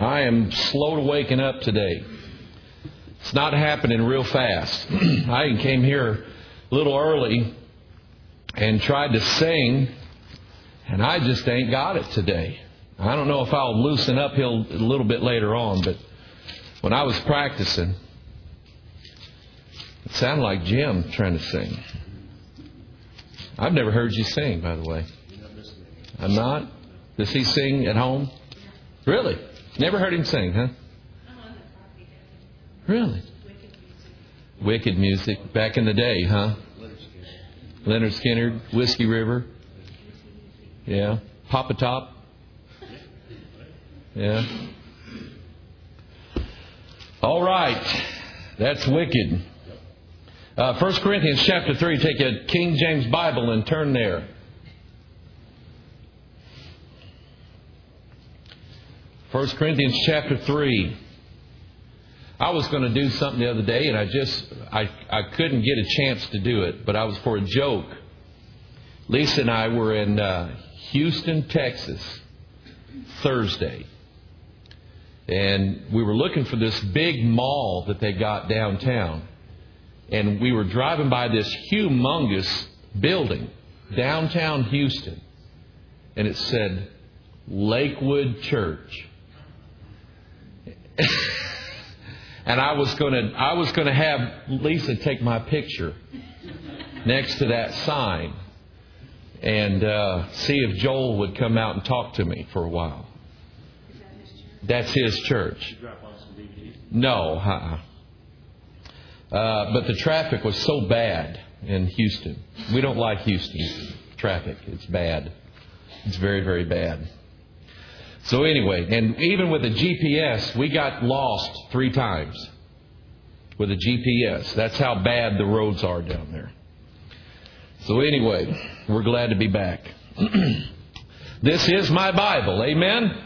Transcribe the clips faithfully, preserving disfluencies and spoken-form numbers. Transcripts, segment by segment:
I am slow to waking up today. It's not happening real fast. I came here a little early and tried to sing, and I just ain't got it today. I don't know if I'll loosen up here a little bit later on, but when I was practicing, it sounded like Jim trying to sing. I've never heard you sing, by the way. I'm not? Does he sing at home? Really? Never heard him sing, huh? Really? Wicked music. Back in the day, huh? Leonard Skinner, Whiskey River. Yeah. Papa Top. Yeah. All right. That's wicked. Uh, First Corinthians chapter three. Take a King James Bible and turn there. First Corinthians chapter three. I was going to do something the other day, and I just I, I couldn't get a chance to do it, but I was for a joke. Lisa and I were in uh, Houston, Texas, Thursday, and we were looking for this big mall that they got downtown, and we were driving by this humongous building downtown Houston, and it said Lakewood Church. And I was going to I was going to have Lisa take my picture next to that sign and uh, see if Joel would come out and talk to me for a while. That's his church. No, uh-uh. Uh, but the traffic was so bad in Houston. We don't like Houston traffic. It's bad. It's very, very bad. So anyway, and even with the G P S, we got lost three times with the G P S. That's how bad the roads are down there. So anyway, we're glad to be back. This is my Bible. Amen?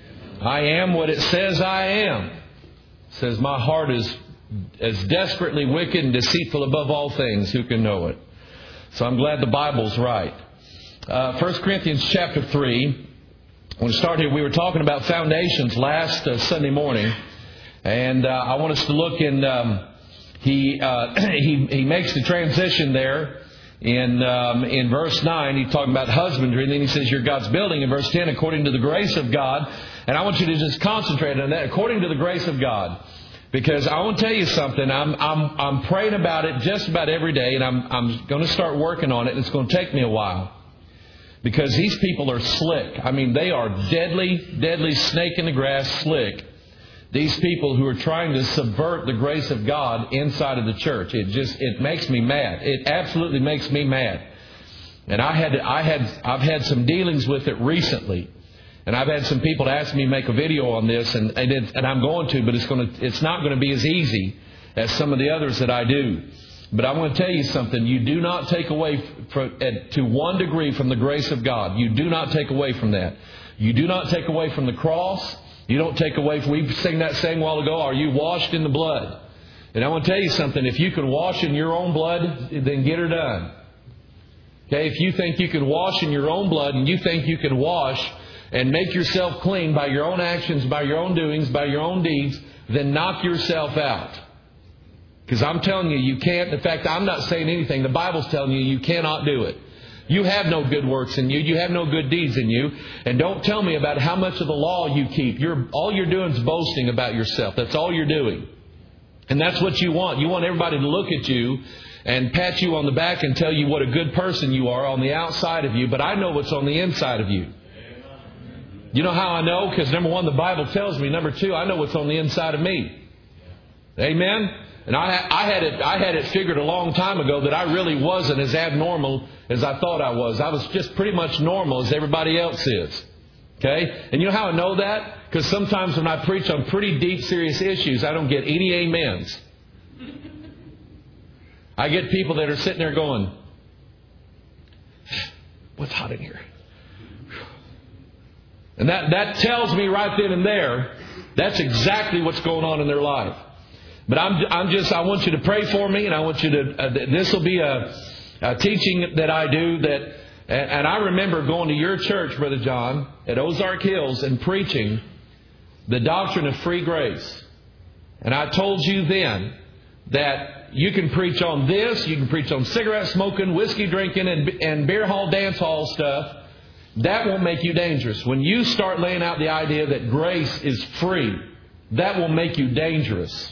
I am what it says I am. It says my heart is as desperately wicked and deceitful above all things. Who can know it? So I'm glad the Bible's right. Uh, First Corinthians chapter three. When we started here, we were talking about foundations last uh, Sunday morning, and uh, I want us to look in. Um, he uh, he he makes the transition there in um, in verse nine. He's talking about husbandry, and then he says, "You're God's building." In verse ten, according to the grace of God, and I want you to just concentrate on that. According to the grace of God, because I want to tell you something. I'm I'm I'm praying about it just about every day, and I'm I'm going to start working on it. And it's going to take me a while. Because these people are slick. I mean, they are deadly, deadly snake in the grass slick. These people who are trying to subvert the grace of God inside of the church. It just, it makes me mad. It absolutely makes me mad. And I had, I had, I've had some dealings with it recently. And I've had some people ask me to make a video on this, and and, it, and I'm going to, but it's going to, it's not going to be as easy as some of the others that I do. But I want to tell you something. You do not take away from, to one degree from the grace of God. You do not take away from that. You do not take away from the cross. You don't take away from, we sang that saying a while ago, are you washed in the blood? And I want to tell you something. If you can wash in your own blood, then get her done. Okay, if you think you can wash in your own blood and you think you can wash and make yourself clean by your own actions, by your own doings, by your own deeds, then knock yourself out. Because I'm telling you, you can't. In fact, I'm not saying anything. The Bible's telling you, you cannot do it. You have no good works in you. You have no good deeds in you. And don't tell me about how much of the law you keep. You're, all you're doing is boasting about yourself. That's all you're doing. And that's what you want. You want everybody to look at you and pat you on the back and tell you what a good person you are on the outside of you. But I know what's on the inside of you. You know how I know? Because number one, the Bible tells me. Number two, I know what's on the inside of me. Amen? And I, I had it I had it figured a long time ago that I really wasn't as abnormal as I thought I was. I was just pretty much normal as everybody else is. Okay? And you know how I know that? Because sometimes when I preach on pretty deep, serious issues, I don't get any amens. I get people that are sitting there going, what's hot in here? And that, that tells me right then and there, that's exactly what's going on in their life. But I'm, I'm just, I want you to pray for me, and I want you to, uh, this will be a, a teaching that I do that, and I remember going to your church, Brother John, at Ozark Hills and preaching the doctrine of free grace. And I told you then that you can preach on this, you can preach on cigarette smoking, whiskey drinking, and, and beer hall, dance hall stuff. That won't make you dangerous. When you start laying out the idea that grace is free, that will make you dangerous.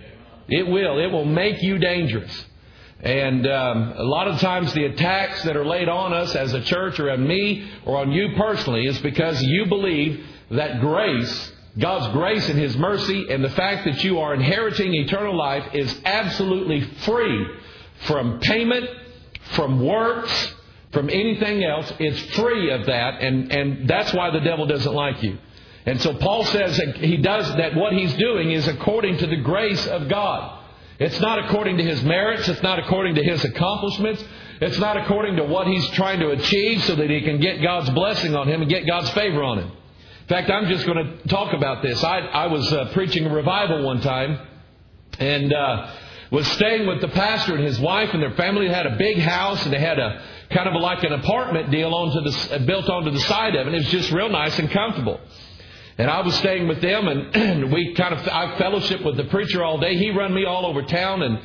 It will. It will make you dangerous. And um, a lot of times the attacks that are laid on us as a church or on me or on you personally is because you believe that grace, God's grace and His mercy and the fact that you are inheriting eternal life is absolutely free from payment, from works, from anything else. It's free of that, and, and that's why the devil doesn't like you. And so Paul says that he does that. What he's doing is according to the grace of God. It's not according to his merits. It's not according to his accomplishments. It's not according to what he's trying to achieve so that he can get God's blessing on him and get God's favor on him. In fact, I'm just going to talk about this. I, I was uh, preaching a revival one time and uh, was staying with the pastor and his wife and their family. They had a big house and they had a kind of like an apartment deal onto the, built onto the side of it. And it was just real nice and comfortable. And I was staying with them, and we kind of I fellowshiped with the preacher all day. He run me all over town, and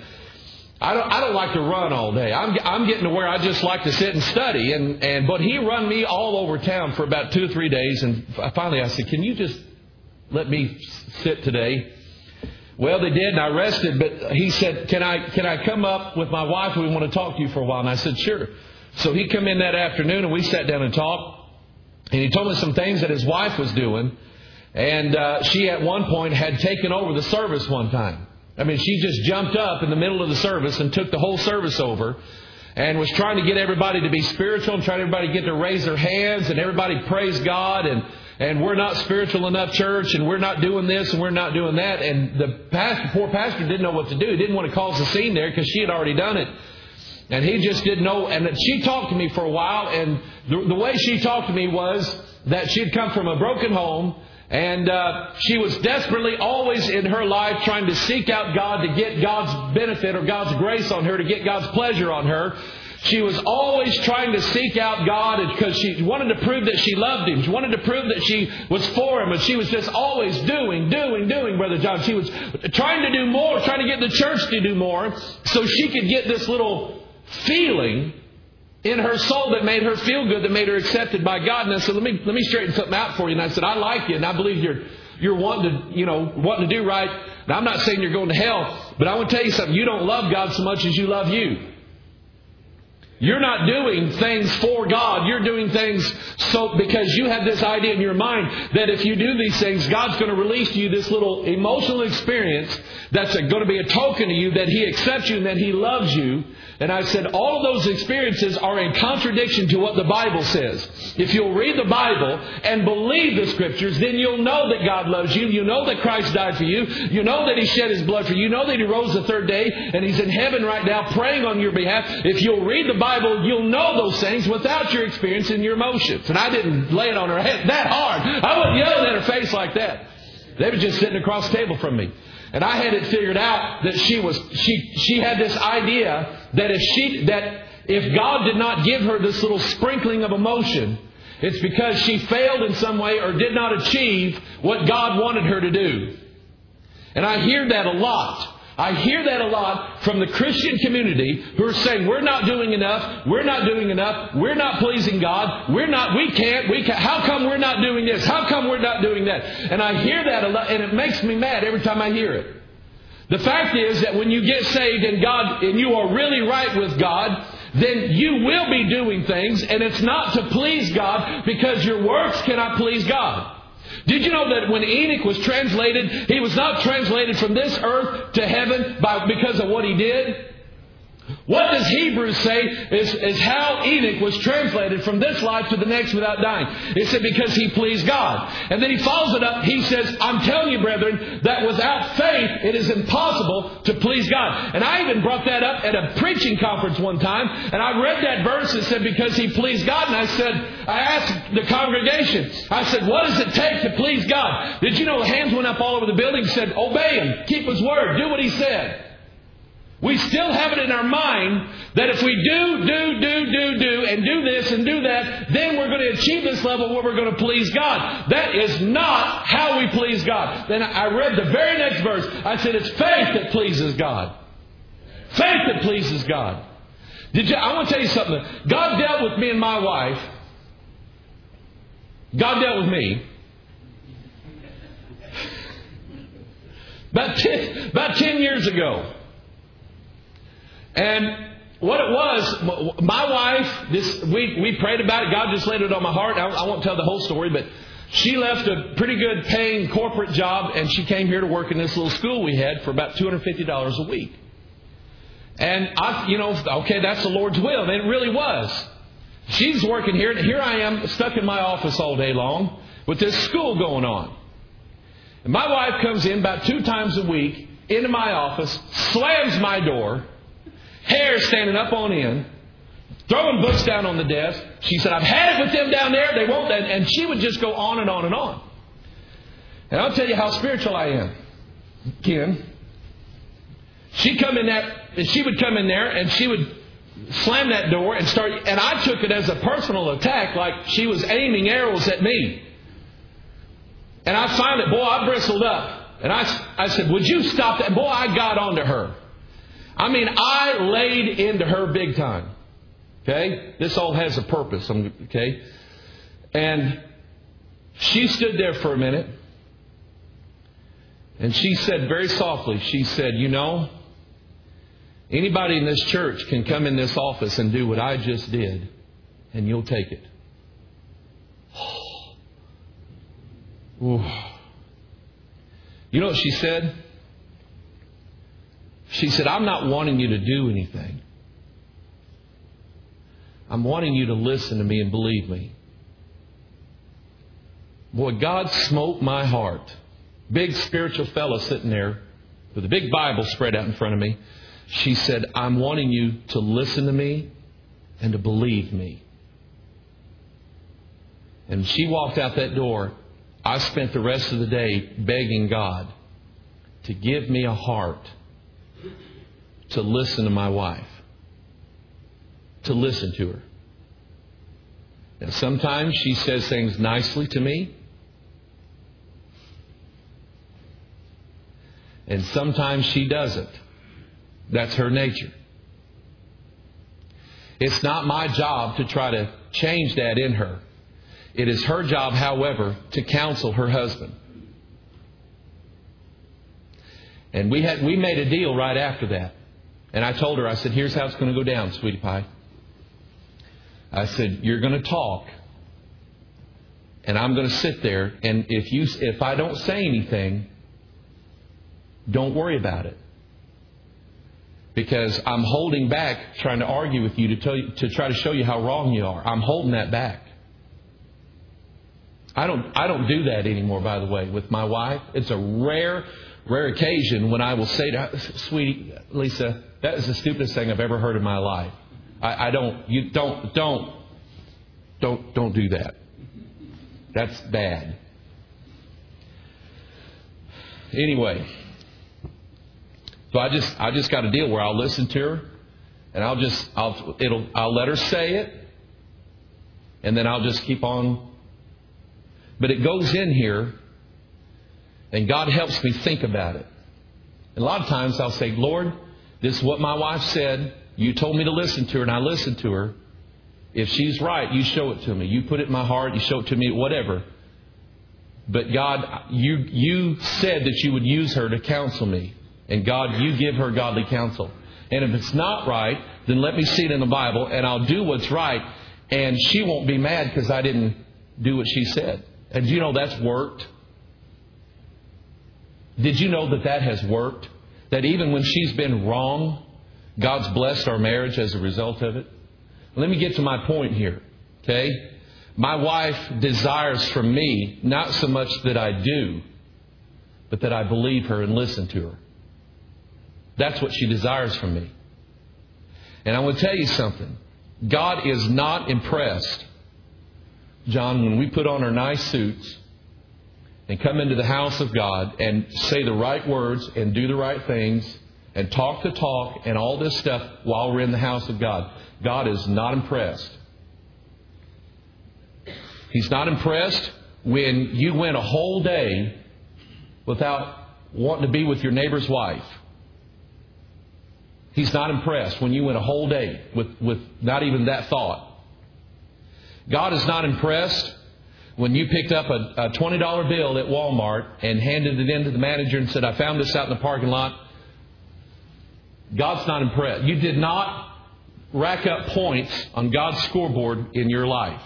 I don't I don't like to run all day. I'm I'm getting to where I just like to sit and study, and and but he run me all over town for about two or three days, and finally I said, "Can you just let me sit today?" Well, they did, and I rested. But he said, "Can I can I come up with my wife? We want to talk to you for a while." And I said, "Sure." So he come in that afternoon, and we sat down and talked, and he told me some things that his wife was doing. And uh, she at one point had taken over the service one time. I mean, she just jumped up in the middle of the service and took the whole service over and was trying to get everybody to be spiritual and trying to everybody to get to raise their hands and everybody praise God. And, and we're not spiritual enough, church, and we're not doing this and we're not doing that. And the pastor, poor pastor didn't know what to do. He didn't want to cause a scene there because she had already done it. And he just didn't know. And she talked to me for a while. And the, the way she talked to me was that she had come from a broken home. And uh, she was desperately always in her life trying to seek out God to get God's benefit or God's grace on her, to get God's pleasure on her. She was always trying to seek out God because she wanted to prove that she loved Him. She wanted to prove that she was for Him. And she was just always doing, doing, doing, Brother John. She was trying to do more, trying to get the church to do more so she could get this little feeling in her soul that made her feel good, that made her accepted by God. And I said, let me let me straighten something out for you. And I said, I like you, and I believe you're you're wanting to, you know, wanting to do right. Now, I'm not saying you're going to hell, but I want to tell you something. You don't love God so much as you love you. You're not doing things for God. You're doing things so because you have this idea in your mind that if you do these things, God's going to release to you this little emotional experience that's going to be a token to you that He accepts you and that He loves you. And I said all of those experiences are in contradiction to what the Bible says. If you'll read the Bible and believe the Scriptures, then you'll know that God loves you. You know that Christ died for you. You know that He shed His blood for you. You know that He rose the third day and He's in heaven right now praying on your behalf. If you'll read the Bible, you'll know those things without your experience and your emotions. And I didn't lay it on her head that hard. I wasn't yelling at her face like that. They were just sitting across the table from me. And I had it figured out that she was she she had this idea that if she that if God did not give her this little sprinkling of emotion, it's because she failed in some way or did not achieve what God wanted her to do. And I hear that a lot. I hear that a lot from the Christian community who are saying, we're not doing enough, we're not doing enough, we're not pleasing God, we're not, we can't, we can't, how come we're not doing this, how come we're not doing that? And I hear that a lot, and it makes me mad every time I hear it. The fact is that when you get saved and God, and you are really right with God, then you will be doing things, and it's not to please God because your works cannot please God. Did you know that when Enoch was translated, he was not translated from this earth to heaven by because of what he did? What does Hebrews say is, is how Enoch was translated from this life to the next without dying? It said because he pleased God. And then he follows it up. He says, I'm telling you, brethren, that without faith it is impossible to please God. And I even brought that up at a preaching conference one time. And I read that verse that said because he pleased God. And I said, I asked the congregation, I said, what does it take to please God? Did you know hands went up all over the building and said, obey Him, keep His word, do what He said. We still have it in our mind that if we do, do, do, do, do, and do this and do that, then we're going to achieve this level where we're going to please God. That is not how we please God. Then I read the very next verse. I said, it's faith that pleases God. Faith that pleases God. Did you? I want to tell you something. God dealt with me and my wife. God dealt with me. About ten, about ten years ago. And what it was, my wife, this we, we prayed about it. God just laid it on my heart. I, I won't tell the whole story, but she left a pretty good paying corporate job and she came here to work in this little school we had for about two hundred fifty dollars a week. And I, you know, okay, that's the Lord's will. And it really was. She's working here, and here I am stuck in my office all day long with this school going on. And my wife comes in about two times a week into my office, slams my door, hair standing up on end, throwing books down on the desk. She said, I've had it with them down there. They won't. And she would just go on and on and on. And I'll tell you how spiritual I am, Ken. She come in that, and she would come in there, and she would slam that door and start. And I took it as a personal attack, like she was aiming arrows at me. And I finally, boy, I bristled up. And I, I said, would you stop that? Boy, I got onto her. I mean, I laid into her big time. Okay? This all has a purpose. Okay? And she stood there for a minute. And she said very softly, she said, you know, anybody in this church can come in this office and do what I just did, and you'll take it. Ooh. You know what she said? She said, I'm not wanting you to do anything. I'm wanting you to listen to me and believe me. Boy, God smote my heart. Big spiritual fellow sitting there with a big Bible spread out in front of me. She said, I'm wanting you to listen to me and to believe me. And she walked out that door. I spent the rest of the day begging God to give me a heart to listen to my wife. To listen to her. Now, sometimes she says things nicely to me. And sometimes she doesn't. That's her nature. It's not my job to try to change that in her. It is her job, however, to counsel her husband. And we had we made a deal right after that. And I told her, I said, here's how it's going to go down, sweetie pie. I said, you're going to talk. And I'm going to sit there. And if you if I don't say anything, don't worry about it. Because I'm holding back trying to argue with you to tell you, to try to show you how wrong you are. I'm holding that back. I don't I don't do that anymore, by the way, with my wife. It's a rare, rare occasion when I will say to her, sweetie, Lisa, that is the stupidest thing I've ever heard in my life. I, I don't you don't don't don't don't do that. That's bad. Anyway. So I just I just got a deal where I'll listen to her, and I'll just I'll it'll I'll let her say it, and then I'll just keep on. But it goes in here, and God helps me think about it. And a lot of times I'll say, Lord, this is what my wife said. You told me to listen to her, and I listened to her. If she's right, you show it to me. You put it in my heart. You show it to me. Whatever. But God, you you said that you would use her to counsel me. And God, you give her godly counsel. And if it's not right, then let me see it in the Bible, and I'll do what's right. And she won't be mad because I didn't do what she said. And you know that's worked? Did you know that that has worked? That even when she's been wrong, God's blessed our marriage as a result of it? Let me get to my point here. Okay? My wife desires from me not so much that I do, but that I believe her and listen to her. That's what she desires from me. And I want to tell you something. God is not impressed, John, when we put on our nice suits and come into the house of God and say the right words and do the right things and talk the talk and all this stuff while we're in the house of God. God is not impressed. He's not impressed when you went a whole day without wanting to be with your neighbor's wife. He's not impressed when you went a whole day with, with not even that thought. God is not impressed when you picked up a, a twenty dollar bill at Walmart and handed it in to the manager and said, I found this out in the parking lot. God's not impressed. You did not rack up points on God's scoreboard in your life.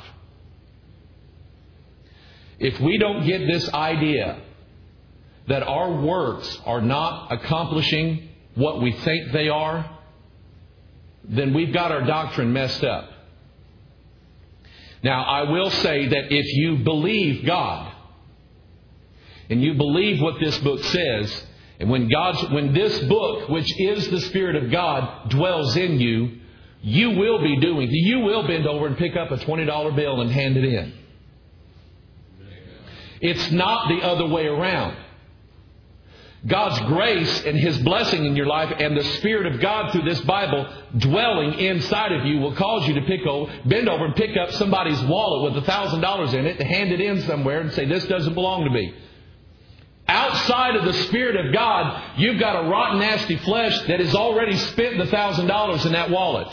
If we don't get this idea that our works are not accomplishing what we think they are, then we've got our doctrine messed up. Now, I will say that if you believe God, and you believe what this book says, and when God's, when this book, which is the Spirit of God, dwells in you, you will be doing, you will bend over and pick up a twenty dollar bill and hand it in. It's not the other way around. God's grace and His blessing in your life and the Spirit of God through this Bible dwelling inside of you will cause you to pick over, bend over and pick up somebody's wallet with a thousand dollars in it, to hand it in somewhere and say, this doesn't belong to me. Outside of the Spirit of God, you've got a rotten, nasty flesh that has already spent the thousand dollars in that wallet.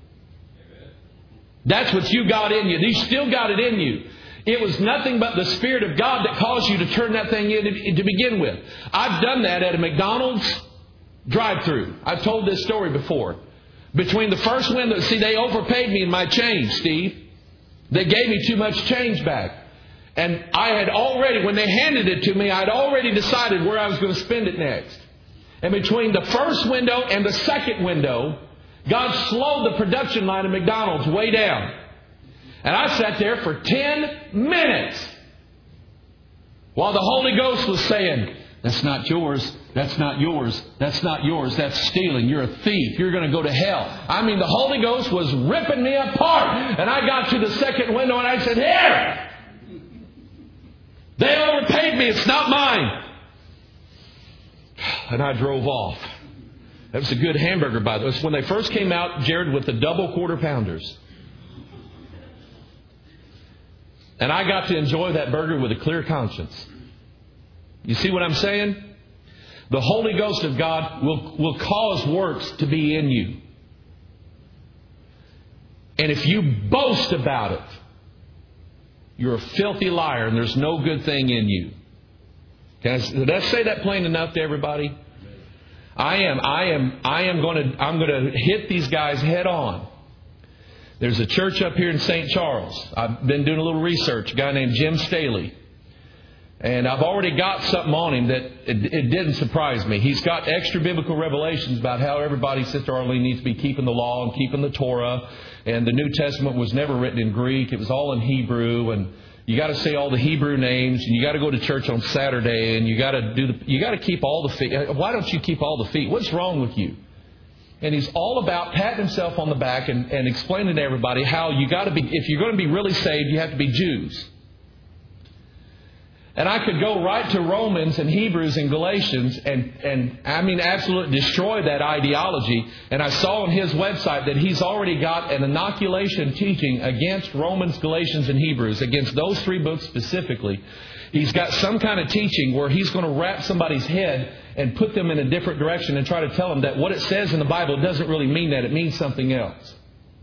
That's what you got in you. You still got it in you. It was nothing but the Spirit of God that caused you to turn that thing in to begin with. I've done that at a McDonald's drive-thru. I've told this story before. Between the first window, see, they overpaid me in my change, Steve. They gave me too much change back. And I had already, when they handed it to me, I'd already decided where I was going to spend it next. And between the first window and the second window, God slowed the production line of McDonald's way down. And I sat there for ten minutes while the Holy Ghost was saying, that's not yours, that's not yours, that's not yours, that's stealing, you're a thief, you're going to go to hell. I mean, the Holy Ghost was ripping me apart. And I got to the second window and I said, here! They overpaid me, it's not mine. And I drove off. That was a good hamburger, by the way. It was when they first came out, Jared, with the double quarter pounders. And I got to enjoy that burger with a clear conscience. You see what I'm saying? The Holy Ghost of God will, will cause works to be in you. And if you boast about it, you're a filthy liar and there's no good thing in you. Can I, did I say that plain enough to everybody? I am, I am, I am going to, I'm going to hit these guys head on. There's a church up here in Saint Charles. I've been doing a little research. A guy named Jim Staley. And I've already got something on him that it, it didn't surprise me. He's got extra biblical revelations about how everybody, Sister Arlene, needs to be keeping the law and keeping the Torah. And the New Testament was never written in Greek. It was all in Hebrew. And you got to say all the Hebrew names. And you got to go to church on Saturday. And you got to do the, you got to keep all the feet. Why don't you keep all the feet? What's wrong with you? And he's all about patting himself on the back and, and explaining to everybody how you got to be, if you're going to be really saved, you have to be Jews. And I could go right to Romans and Hebrews and Galatians and, and I mean, absolutely destroy that ideology. And I saw on his website that he's already got an inoculation teaching against Romans, Galatians, and Hebrews, against those three books specifically. He's got some kind of teaching where he's going to wrap somebody's head and put them in a different direction and try to tell them that what it says in the Bible doesn't really mean that. It means something else.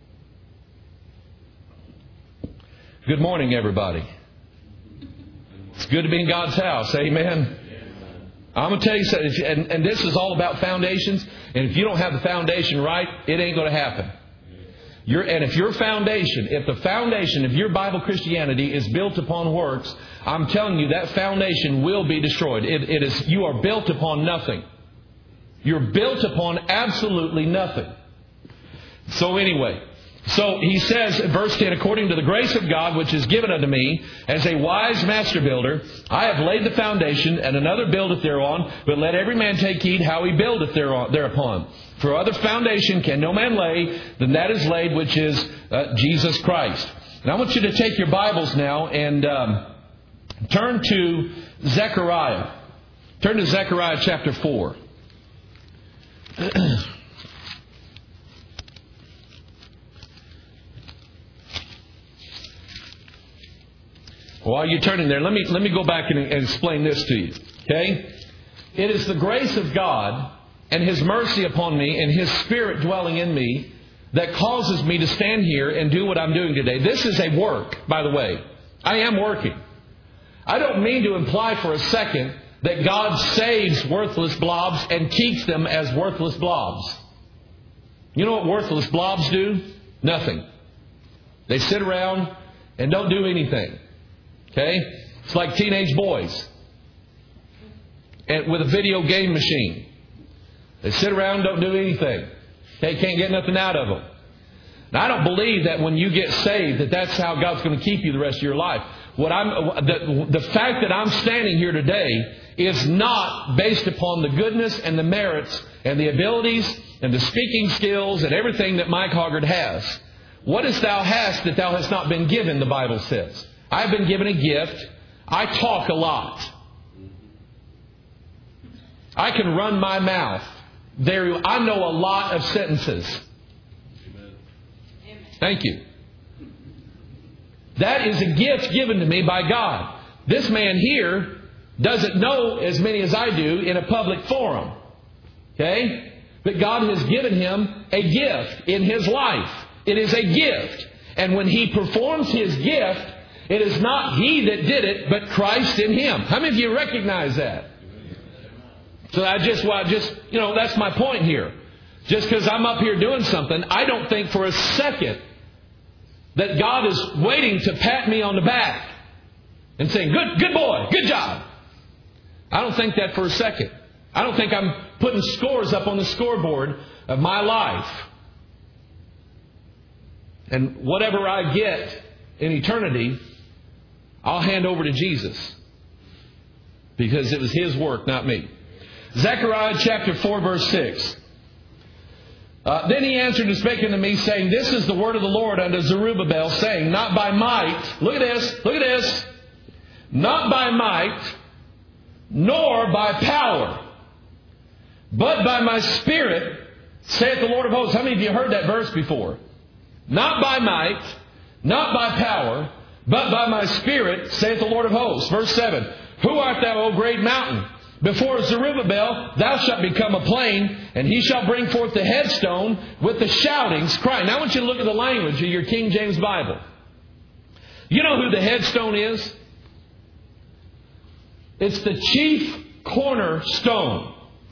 Good morning, everybody. It's good to be in God's house. Amen. I'm going to tell you something. And, and this is all about foundations. And if you don't have the foundation right, it ain't going to happen. Your, and if your foundation, if the foundation of your Bible Christianity is built upon works, I'm telling you that foundation will be destroyed. It, it is, you are built upon nothing. You're built upon absolutely nothing. So anyway, so he says in verse ten, according to the grace of God which is given unto me, as a wise master builder, I have laid the foundation, and another buildeth thereon, but let every man take heed how he buildeth thereon, thereupon. For other foundation can no man lay than that is laid, which is uh, Jesus Christ. And I want you to take your Bibles now and um, turn to Zechariah. Turn to Zechariah chapter four. While you're turning there, let me let me go back and, and explain this to you. Okay? It is the grace of God and His mercy upon me and His Spirit dwelling in me that causes me to stand here and do what I'm doing today. This is a work, by the way. I am working. I don't mean to imply for a second that God saves worthless blobs and keeps them as worthless blobs. You know what worthless blobs do? Nothing. They sit around and don't do anything. Okay? It's like teenage boys and with a video game machine. They sit around and don't do anything. Okay? Can't get nothing out of them. Now, I don't believe that when you get saved that that's how God's going to keep you the rest of your life. What I'm, the, the fact that I'm standing here today is not based upon the goodness and the merits and the abilities and the speaking skills and everything that Mike Hoggard has. What is thou hast that thou hast not been given, the Bible says. I've been given a gift. I talk a lot. I can run my mouth. Very, I know a lot of sentences. Amen. Thank you. That is a gift given to me by God. This man here doesn't know as many as I do in a public forum. Okay? But God has given him a gift in his life. It is a gift. And when he performs his gift, it is not he that did it, but Christ in him. How many of you recognize that? So I just, well, I just, you know, that's my point here. Just because I'm up here doing something, I don't think for a second that God is waiting to pat me on the back and saying, good, good boy, good job. I don't think that for a second. I don't think I'm putting scores up on the scoreboard of my life. And whatever I get in eternity, I'll hand over to Jesus. Because it was His work, not me. Zechariah chapter four, verse six. Uh, then he answered and spake unto me, saying, This is the word of the Lord unto Zerubbabel, saying, Not by might, look at this, look at this, not by might, nor by power, but by my Spirit, saith the Lord of hosts. How many of you heard that verse before? Not by might, not by power, but by my Spirit, saith the Lord of hosts. Verse seven. Who art thou, O great mountain? Before Zerubbabel thou shalt become a plain, and he shall bring forth the headstone with the shoutings, crying. Now I want you to look at the language of your King James Bible. You know who the headstone is? It's the chief cornerstone.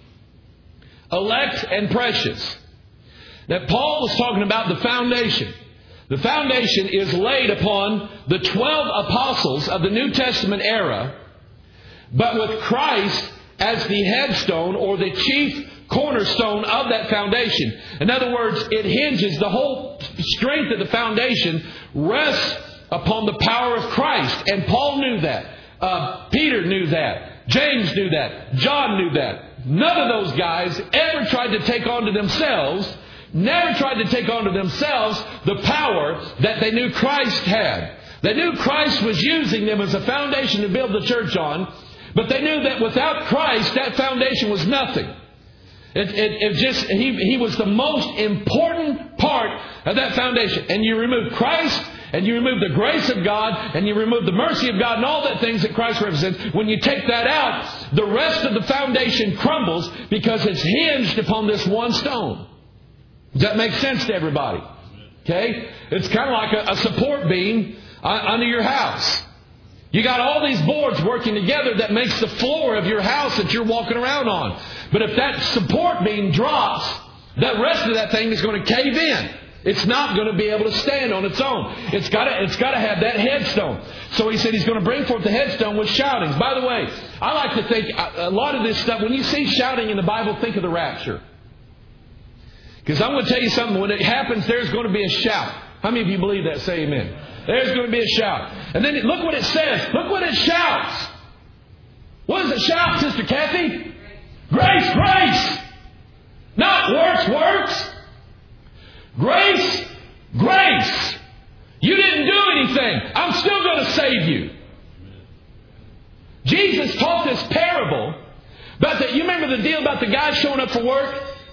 Elect and precious. That Paul was talking about the foundation. The foundation is laid upon the twelve apostles of the New Testament era, but with Christ as the headstone or the chief cornerstone of that foundation. In other words, it hinges, the whole strength of the foundation rests upon the power of Christ. And Paul knew that. Uh, Peter knew that. James knew that. John knew that. None of those guys ever tried to take on to themselves, never tried to take on to themselves the power that they knew Christ had. They knew Christ was using them as a foundation to build the church on, but they knew that without Christ, that foundation was nothing. It, it, it just he, he was the most important part of that foundation. And you remove Christ, and you remove the grace of God, and you remove the mercy of God, and all that things that Christ represents. When you take that out, the rest of the foundation crumbles because it's hinged upon this one stone. Does that make sense to everybody? Okay? It's kind of like a, a support beam under your house. You got all these boards working together that makes the floor of your house that you're walking around on. But if that support beam drops, that rest of that thing is going to cave in. It's not going to be able to stand on its own. It's got to, it's got to have that headstone. So he said he's going to bring forth the headstone with shoutings. By the way, I like to think a lot of this stuff, when you see shouting in the Bible, think of the rapture. Because I'm going to tell you something. When it happens, there's going to be a shout. How many of you believe that? Say amen. There's going to be a shout. And then look what it says. Look what it shouts. What does it shout, Sister Kathy? Grace, grace. Not works, works. Grace, grace. You didn't do anything. I'm still going to save you. Jesus taught this parable. But the, you remember the deal about the guy showing up for work?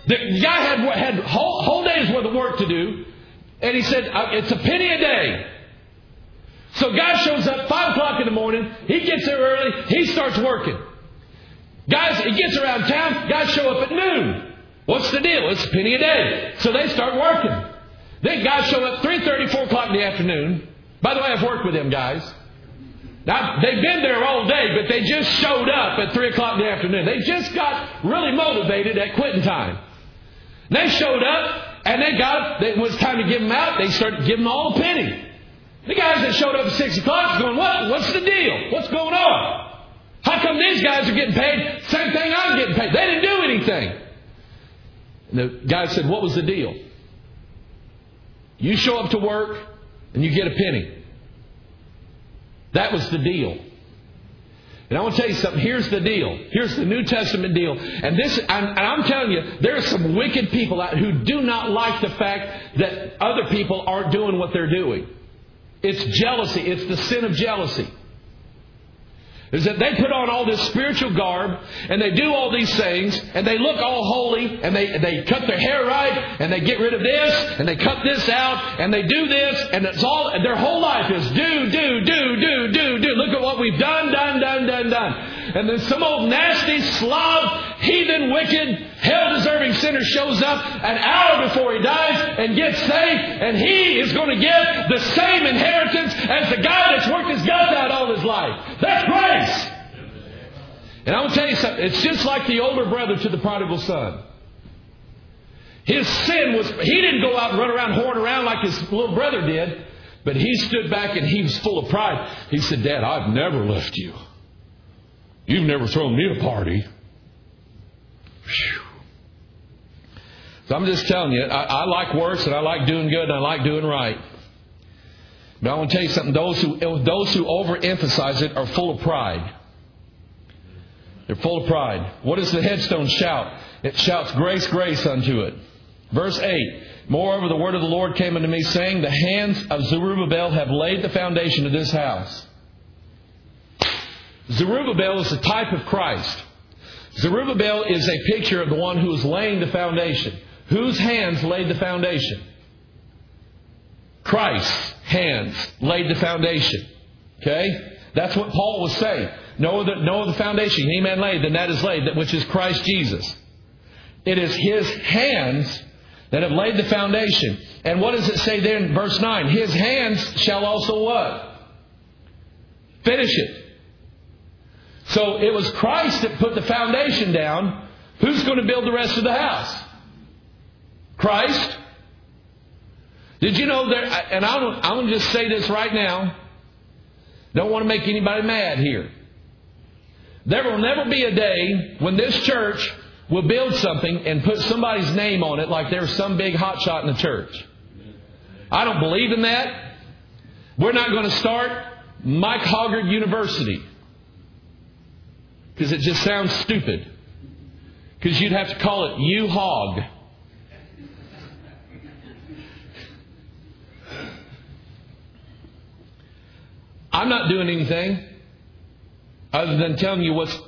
The guy had had whole, whole day's worth of work to do, and he said, it's a penny a day. So guy shows up five o'clock in the morning. He gets there early. He starts working. Guys, he gets around town. Guys show up at noon. What's the deal? It's a penny a day. So they start working. Then guys show up three thirty, four o'clock in the afternoon. By the way, I've worked with them guys. Now, they've been there all day, but they just showed up at three o'clock in the afternoon. They just got really motivated at quitting time. They showed up, and they got, it was time to give them out. They started giving them all a penny. The guys that showed up at six o'clock going, what? What's the deal? What's going on? How come these guys are getting paid? Same thing I'm getting paid. They didn't do anything. And the guy said, what was the deal? You show up to work, and you get a penny. That was the deal. And I want to tell you something. Here's the deal. Here's the New Testament deal. And this, I'm, and I'm telling you, there are some wicked people out who do not like the fact that other people aren't doing what they're doing. It's jealousy. It's the sin of jealousy. Is that they put on all this spiritual garb, and they do all these things, and they look all holy, and they, they cut their hair right, and they get rid of this, and they cut this out, and they do this, and it's all, and their whole life is do, do, do, do, do, do. Look at what we've done, done, done, done, done. And then some old nasty, slob, heathen, wicked, hell-deserving sinner shows up an hour before he dies and gets saved, and he is going to get the same inheritance as the guy that's worked his guts out all his life. That's grace. And I will tell you something. It's just like the older brother to the prodigal son. His sin was, he didn't go out and run around, horn around like his little brother did, but he stood back and he was full of pride. He said, Dad, I've never left you. You've never thrown me a party. Whew. So I'm just telling you, I, I like works and I like doing good and I like doing right. But I want to tell you something. Those who those who overemphasize it are full of pride. They're full of pride. What does the headstone shout? It shouts grace, grace unto it. Verse eight. Moreover, the word of the Lord came unto me, saying, the hands of Zerubbabel have laid the foundation of this house. Zerubbabel is the type of Christ. Zerubbabel is a picture of the one who is laying the foundation. Whose hands laid the foundation? Christ's hands laid the foundation. Okay? That's what Paul was saying. No other, no other foundation any man laid than that is laid, which is Christ Jesus. It is His hands that have laid the foundation. And what does it say there in verse nine? His hands shall also what? Finish it. So it was Christ that put the foundation down. Who's going to build the rest of the house? Christ. Did you know there? And I'm, I'm going to just say this right now. Don't want to make anybody mad here. There will never be a day when this church will build something and put somebody's name on it like there's some big hotshot in the church. I don't believe in that. We're not going to start Mike Hoggard University. Because it just sounds stupid. Because you'd have to call it You Hog. I'm not doing anything other than telling you what's...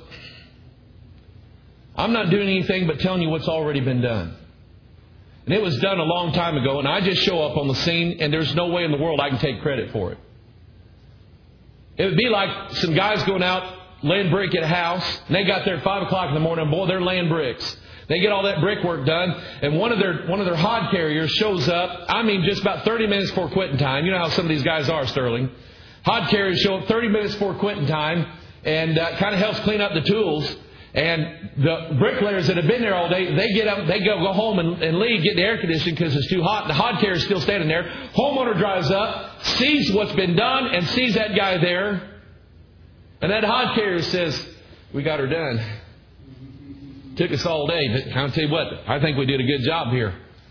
I'm not doing anything but telling you what's already been done. And it was done a long time ago, and I just show up on the scene, and there's no way in the world I can take credit for it. It would be like some guys going out laying brick at a house, and they got there at five o'clock in the morning, and boy, they're laying bricks. They get all that brickwork done, and one of their one of their hod carriers shows up, I mean just about thirty minutes before quitting time. You know how some of these guys are, Sterling. Hod carriers show up thirty minutes before quitting time, and uh, kind of helps clean up the tools. And the bricklayers that have been there all day, they get up, they go go home and, and leave, get the air conditioning because it's too hot. The hod carrier's still standing there. Homeowner drives up, sees what's been done, and sees that guy there. And that hod carrier says, we got her done. Took us all day, but I'll tell you what, I think we did a good job here.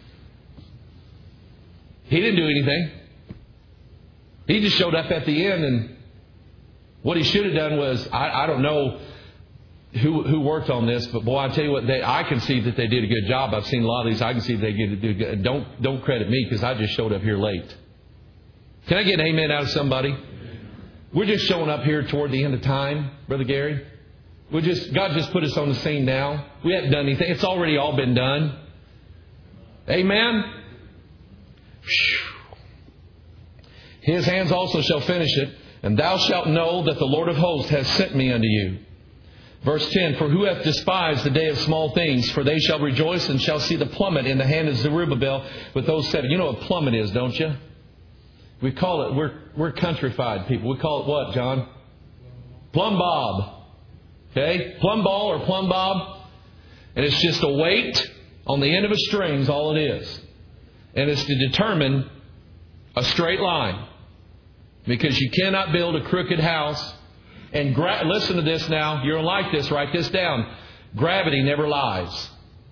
He didn't do anything. He just showed up at the end, and what he should have done was, I, I don't know who who worked on this, but boy, I tell you what, they, I can see that they did a good job. I've seen a lot of these. I can see they did a good. Don't don't credit me because I just showed up here late. Can I get an amen out of somebody? We're just showing up here toward the end of time, Brother Gary. We just God just put us on the scene now. We haven't done anything. It's already all been done. Amen? His hands also shall finish it, and thou shalt know that the Lord of hosts has sent me unto you. Verse ten, for who hath despised the day of small things? For they shall rejoice and shall see the plummet in the hand of Zerubbabel with those seven. You know what plummet is, don't you? We call it, we're, we're countrified people. We call it what, John? Plumb bob. Okay? Plumb ball or plumb bob. And it's just a weight on the end of a string is all it is. And it's to determine a straight line. Because you cannot build a crooked house. And gra- listen to this now. You're going to like this. Write this down. Gravity never lies.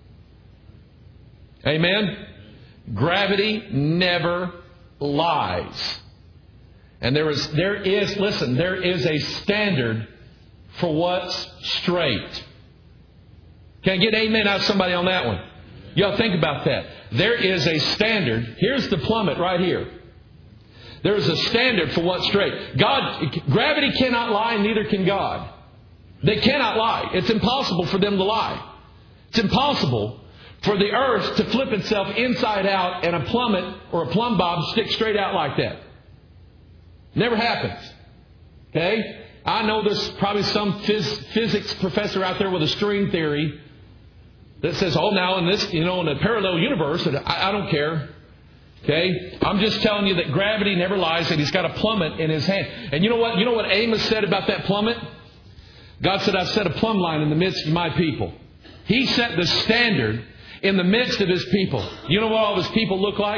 Amen? Gravity never lies. And there is, there is, listen, there is a standard for what's straight. Can I get amen out of somebody on that one? Y'all think about that. There is a standard. Here's the plummet right here. There is a standard for what's straight. God, gravity cannot lie, neither can God. They cannot lie. It's impossible for them to lie. It's impossible for the earth to flip itself inside out and a plummet or a plumb bob stick straight out like that. Never happens. Okay? I know there's probably some phys- physics professor out there with a string theory that says, oh, now in this, you know, in a parallel universe, I, I don't care. Okay? I'm just telling you that gravity never lies, that He's got a plummet in His hand. And you know what? You know what Amos said about that plummet? God said, I've set a plumb line in the midst of my people. He set the standard in the midst of His people. You know what all of His people look like?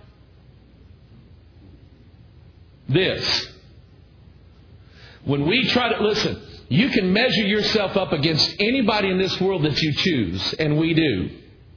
This. When we try to, listen, you can measure yourself up against anybody in this world that you choose, and we do.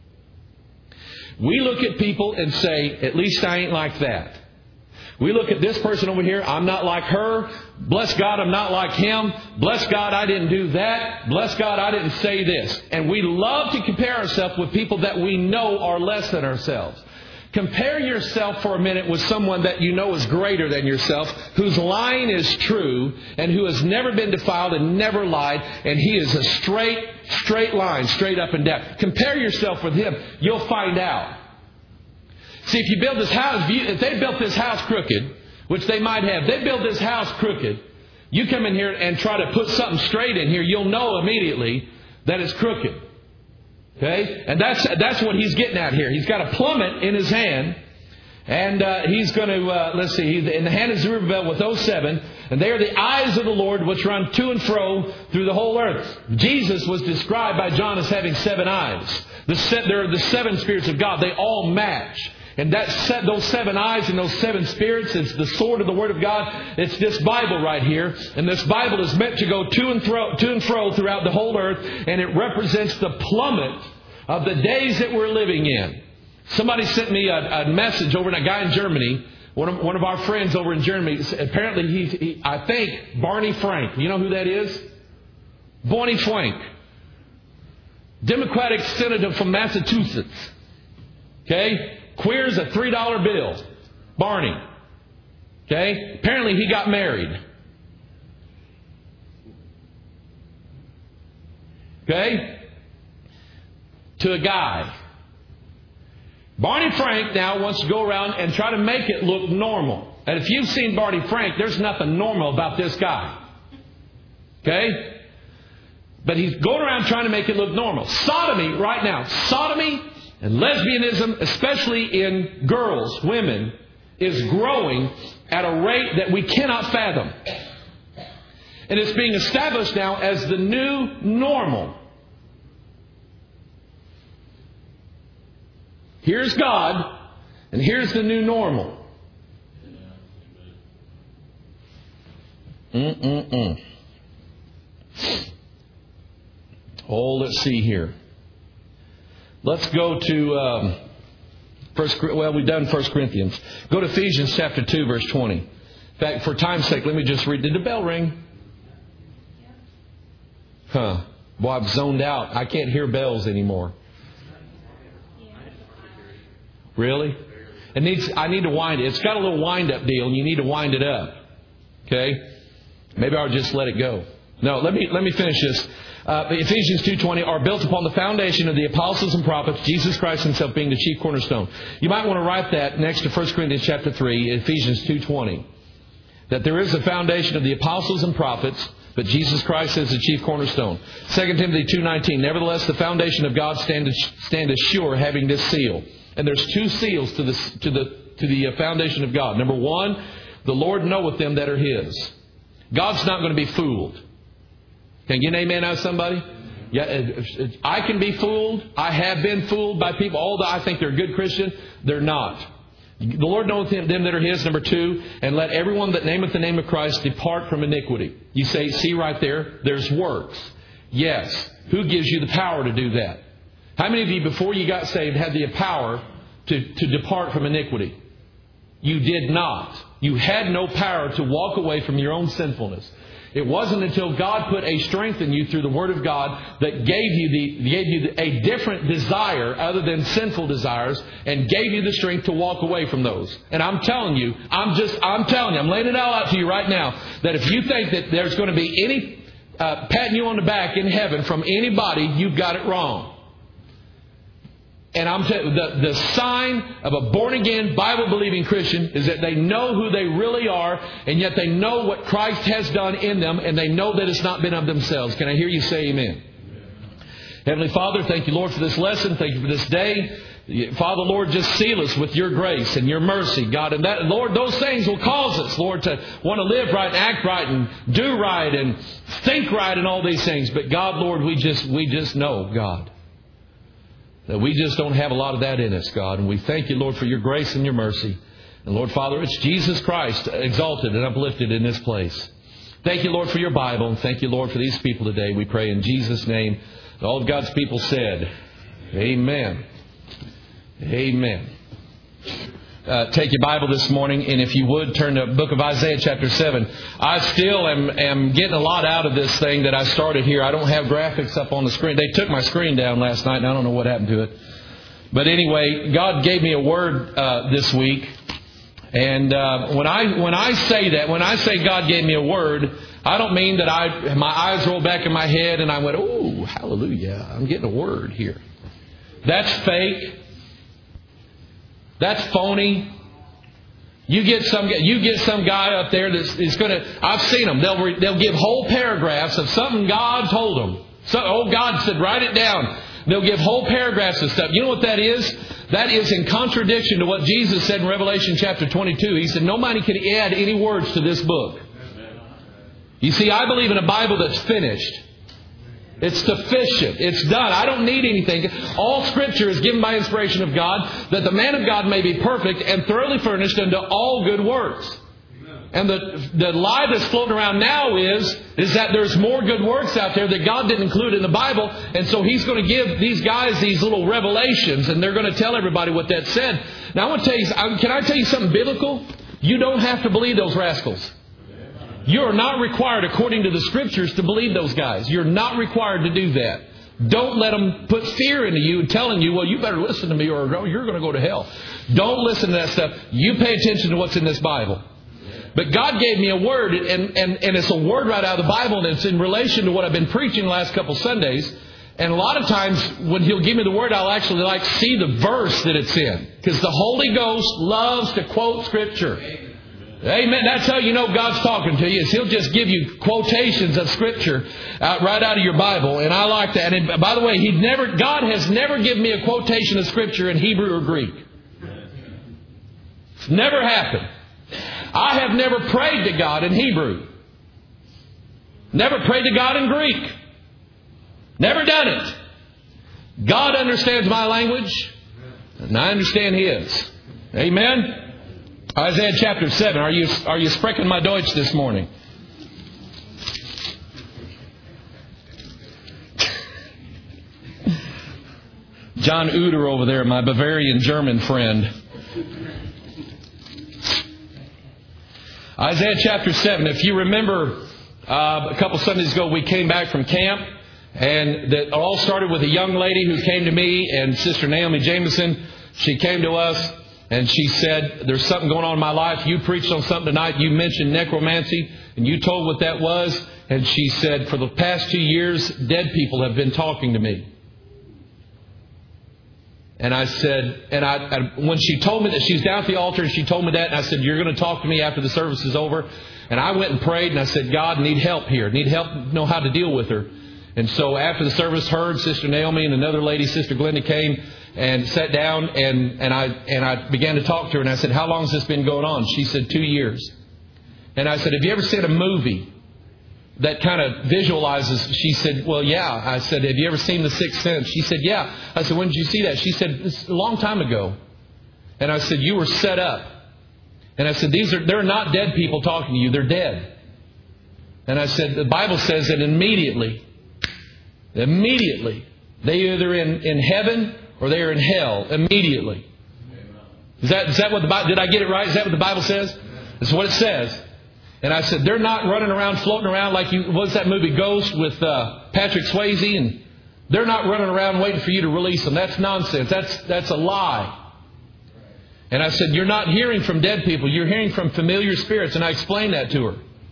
We look at people and say, at least I ain't like that. We look at this person over here, I'm not like her. Bless God, I'm not like him. Bless God, I didn't do that. Bless God, I didn't say this. And we love to compare ourselves with people that we know are less than ourselves. Compare yourself for a minute with someone that you know is greater than yourself, whose line is true, and who has never been defiled and never lied, and he is a straight, straight line, straight up and down. Compare yourself with him. You'll find out. See, if you build this house, if, you, if they built this house crooked, which they might have, they built this house crooked, you come in here and try to put something straight in here, you'll know immediately that it's crooked. Okay? And that's that's what he's getting at here. He's got a plummet in his hand. And uh, he's going to, uh, let's see, he's in the hand of Zerubbabel with those seven. And they are the eyes of the Lord which run to and fro through the whole earth. Jesus was described by John as having seven eyes. The se- there are the seven spirits of God. They all match. And that set, those seven eyes and those seven spirits is the sword of the Word of God. It's this Bible right here. And this Bible is meant to go to and fro, to and fro throughout the whole earth. And it represents the plummet of the days that we're living in. Somebody sent me a, a message over to a guy in Germany. One of, one of our friends over in Germany. Apparently, he, he, I think, Barney Frank. You know who that is? Barney Frank. Democratic senator from Massachusetts. Okay? Queers a three dollar bill. Barney. Okay? Apparently he got married. Okay? To a guy. Barney Frank now wants to go around and try to make it look normal. And if you've seen Barney Frank, there's nothing normal about this guy. Okay? But he's going around trying to make it look normal. Sodomy right now. Sodomy and lesbianism, especially in girls, women, is growing at a rate that we cannot fathom. And it's being established now as the new normal. Here's God, and here's the new normal. Mm-mm-mm. Oh, let's see here. Let's go to, um, first. Well, we've done First Corinthians. Go to Ephesians chapter two, verse twenty. In fact, for time's sake, let me just read. Did the bell ring? Huh. Boy, I've zoned out. I can't hear bells anymore. Really? It needs. I need to wind it. It's got a little wind-up deal, and you need to wind it up. Okay? Maybe I'll just let it go. No, let me let me finish this. Uh, Ephesians two twenty, are built upon the foundation of the apostles and prophets, Jesus Christ Himself being the chief cornerstone. You might want to write that next to First Corinthians chapter three, Ephesians two twenty. That there is a foundation of the apostles and prophets, but Jesus Christ is the chief cornerstone. Second Timothy two nineteen, nevertheless the foundation of God standeth, standeth sure, having this seal. And there's two seals to the, to the, to the foundation of God. Number one, the Lord knoweth them that are His. God's not going to be fooled. Can you get an amen out of somebody? Yeah, I can be fooled. I have been fooled by people. Although I think they're a good Christian, they're not. The Lord knoweth them that are His. Number two, and let everyone that nameth the name of Christ depart from iniquity. You say, see right there, there's works. Yes. Who gives you the power to do that? How many of you, before you got saved, had the power to, to depart from iniquity? You did not. You had no power to walk away from your own sinfulness. It wasn't until God put a strength in you through the Word of God that gave you the gave you the, a different desire other than sinful desires, and gave you the strength to walk away from those. And I'm telling you, I'm just I'm telling you, I'm laying it all out to you right now, that if you think that there's going to be any uh, patting you on the back in heaven from anybody, you've got it wrong. And I'm telling you, the, the sign of a born-again, Bible-believing Christian is that they know who they really are, and yet they know what Christ has done in them, and they know that it's not been of themselves. Can I hear you say amen? Amen. Heavenly Father, thank you, Lord, for this lesson. Thank you for this day. Father, Lord, just seal us with your grace and your mercy, God. And that, Lord, those things will cause us, Lord, to want to live right and act right and do right and think right and all these things. But God, Lord, we just we just know, God, that we just don't have a lot of that in us, God. And we thank you, Lord, for your grace and your mercy. And Lord, Father, it's Jesus Christ exalted and uplifted in this place. Thank you, Lord, for your Bible. And thank you, Lord, for these people today. We pray in Jesus' name. All of God's people said, amen. Amen. Uh, take your Bible this morning, and if you would, turn to the book of Isaiah chapter seven. I still am, am getting a lot out of this thing that I started here. I don't have graphics up on the screen. They took my screen down last night, and I don't know what happened to it. But anyway, God gave me a word uh, this week. And uh, when I when I say that, when I say God gave me a word, I don't mean that I my eyes rolled back in my head and I went, oh, hallelujah, I'm getting a word here. That's fake. That's phony. You get some you get some guy up there that's is going to. I've seen them. They'll re, they'll give whole paragraphs of something God told them. So, oh, God said, write it down. They'll give whole paragraphs of stuff. You know what that is? That is in contradiction to what Jesus said in Revelation chapter twenty-two. He said, nobody can add any words to this book. You see, I believe in a Bible that's finished. It's sufficient. It's done. I don't need anything. All Scripture is given by inspiration of God, that the man of God may be perfect and thoroughly furnished unto all good works. And the the lie that's floating around now is, is that there's more good works out there that God didn't include in the Bible. And so He's going to give these guys these little revelations, and they're going to tell everybody what that said. Now I want to tell you, can I tell you something biblical? You don't have to believe those rascals. You are not required, according to the Scriptures, to believe those guys. You're not required to do that. Don't let them put fear into you and telling you, well, you better listen to me or you're going to go to hell. Don't listen to that stuff. You pay attention to what's in this Bible. But God gave me a word, and, and, and it's a word right out of the Bible, and it's in relation to what I've been preaching the last couple Sundays. And a lot of times when He'll give me the word, I'll actually like see the verse that it's in. Because the Holy Ghost loves to quote Scripture. Amen. That's how you know God's talking to you, is He'll just give you quotations of Scripture out, right out of your Bible. And I like that. And by the way, He never, God has never given me a quotation of Scripture in Hebrew or Greek. It's never happened. I have never prayed to God in Hebrew. Never prayed to God in Greek. Never done it. God understands my language, and I understand His. Amen. Isaiah chapter seven. Are you are you sprechen my Deutsch this morning? John Uder over there, my Bavarian German friend. Isaiah chapter seven. If you remember, uh, a couple Sundays ago we came back from camp, and that all started with a young lady who came to me and Sister Naomi Jameson. She came to us. And she said, there's something going on in my life. You preached on something tonight. You mentioned necromancy, and you told what that was. And she said, for the past two years, dead people have been talking to me. And I said, and I, I when she told me that she's down at the altar, and she told me that, and I said, you're going to talk to me after the service is over. And I went and prayed, and I said, God, need help here. Need help know how to deal with her. And so after the service heard, Sister Naomi and another lady, Sister Glenda, came and sat down, and, and I and I began to talk to her. And I said, how long has this been going on? She said, two years. And I said, have you ever seen a movie that kind of visualizes? She said, well, yeah. I said, have you ever seen The Sixth Sense? She said, yeah. I said, when did you see that? She said, it's a long time ago. And I said, you were set up. And I said, these are, they're not dead people talking to you. They're dead. And I said, the Bible says that immediately, immediately, they either in, in heaven or they are in hell. Immediately. Is that, is that what the Bible, did I get it right? Is that what the Bible says? That's what it says. And I said, they're not running around, floating around like you, what's that movie, Ghost, with uh, Patrick Swayze? And they're not running around waiting for you to release them. That's nonsense. That's, that's a lie. And I said, you're not hearing from dead people. You're hearing from familiar spirits. And I explained that to her.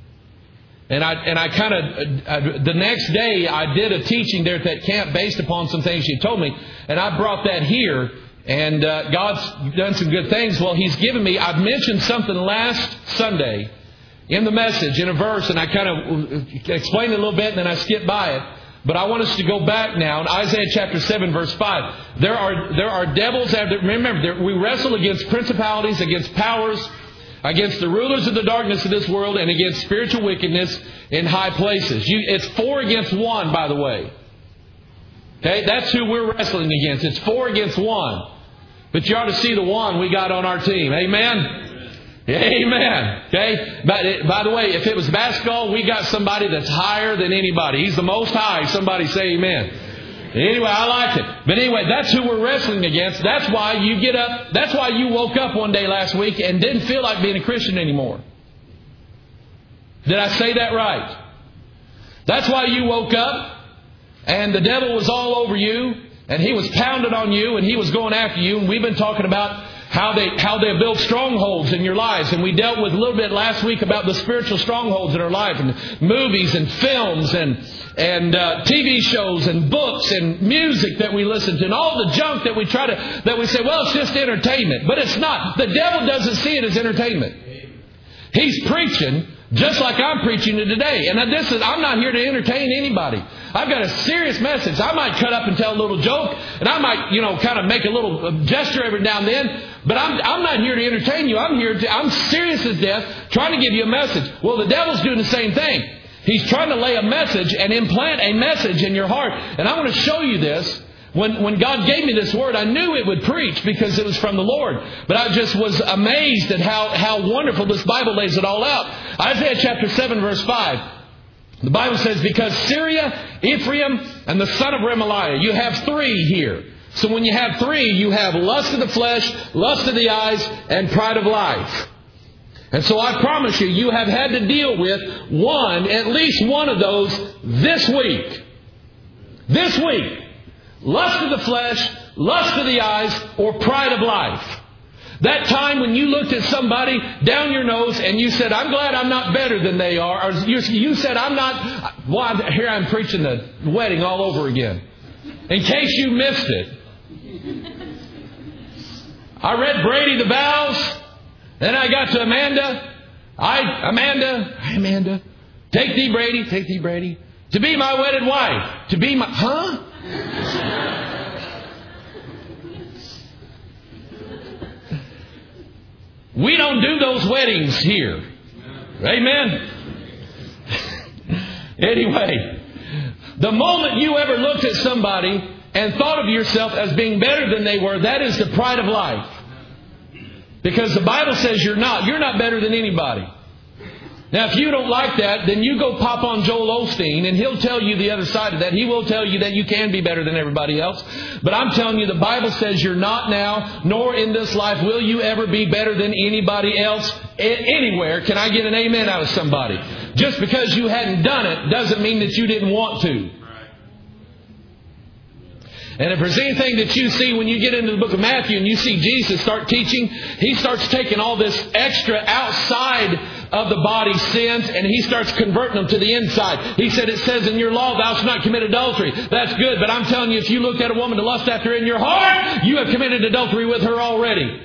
And I and I kind of, the next day, I did a teaching there at that camp based upon some things she told me. And I brought that here. And uh, God's done some good things. Well, He's given me, I've mentioned something last Sunday in the message, in a verse, and I kind of explained it a little bit, and then I skipped by it. But I want us to go back now in Isaiah chapter seven, verse five. There are there are devils out there. Remember, there, we wrestle against principalities, against powers, against the rulers of the darkness of this world, and against spiritual wickedness in high places. You, it's four against one, by the way. Okay, that's who we're wrestling against. It's four against one. But you ought to see the one we got on our team. Amen? Amen. Okay. But by the way, if it was basketball, we got somebody that's higher than anybody. He's the most high. Somebody say amen. Anyway, I like it. But anyway, that's who we're wrestling against. That's why you get up. That's why you woke up one day last week and didn't feel like being a Christian anymore. Did I say that right? That's why you woke up and the devil was all over you and he was pounding on you and he was going after you. And we've been talking about How they how they build strongholds in your lives. And we dealt with a little bit last week about the spiritual strongholds in our life. And movies and films and and uh, T V shows and books and music that we listen to. And all the junk that we try to, that we say, well, it's just entertainment. But it's not. The devil doesn't see it as entertainment. He's preaching just like I'm preaching it today. And this is, I'm not here to entertain anybody. I've got a serious message. I might cut up and tell a little joke. And I might, you know, kind of make a little gesture every now and then. But I'm, I'm not here to entertain you. I'm here to, I'm serious as death, trying to give you a message. Well, the devil's doing the same thing. He's trying to lay a message and implant a message in your heart. And I want to show you this. When, when God gave me this word, I knew it would preach because it was from the Lord. But I just was amazed at how, how wonderful this Bible lays it all out. Isaiah chapter seven, verse five. The Bible says, because Syria, Ephraim, and the son of Remaliah, you have three here. So when you have three, you have lust of the flesh, lust of the eyes, and pride of life. And so I promise you, you have had to deal with one, at least one of those this week. This week. Lust of the flesh, lust of the eyes, or pride of life. That time when you looked at somebody down your nose and you said, I'm glad I'm not better than they are. Or you, you said, I'm not, well, here I'm preaching the wedding all over again. In case you missed it. I read Brady the vows. Then I got to Amanda. I, Amanda, hi Amanda. Take thee Brady, take thee Brady. To be my wedded wife. To be my, huh? We don't do those weddings here. Amen. Anyway, the moment you ever looked at somebody and thought of yourself as being better than they were, that is the pride of life. Because the Bible says you're not. You're not better than anybody. Now, if you don't like that, then you go pop on Joel Osteen and he'll tell you the other side of that. He will tell you that you can be better than everybody else. But I'm telling you, the Bible says you're not now, nor in this life will you ever be better than anybody else anywhere. Can I get an amen out of somebody? Just because you hadn't done it doesn't mean that you didn't want to. And if there's anything that you see when you get into the book of Matthew and you see Jesus start teaching, He starts taking all this extra outside of the body sins, and He starts converting them to the inside. He said, it says in your law, thou shalt not commit adultery. That's good, but I'm telling you, if you looked at a woman to lust after her in your heart, you have committed adultery with her already.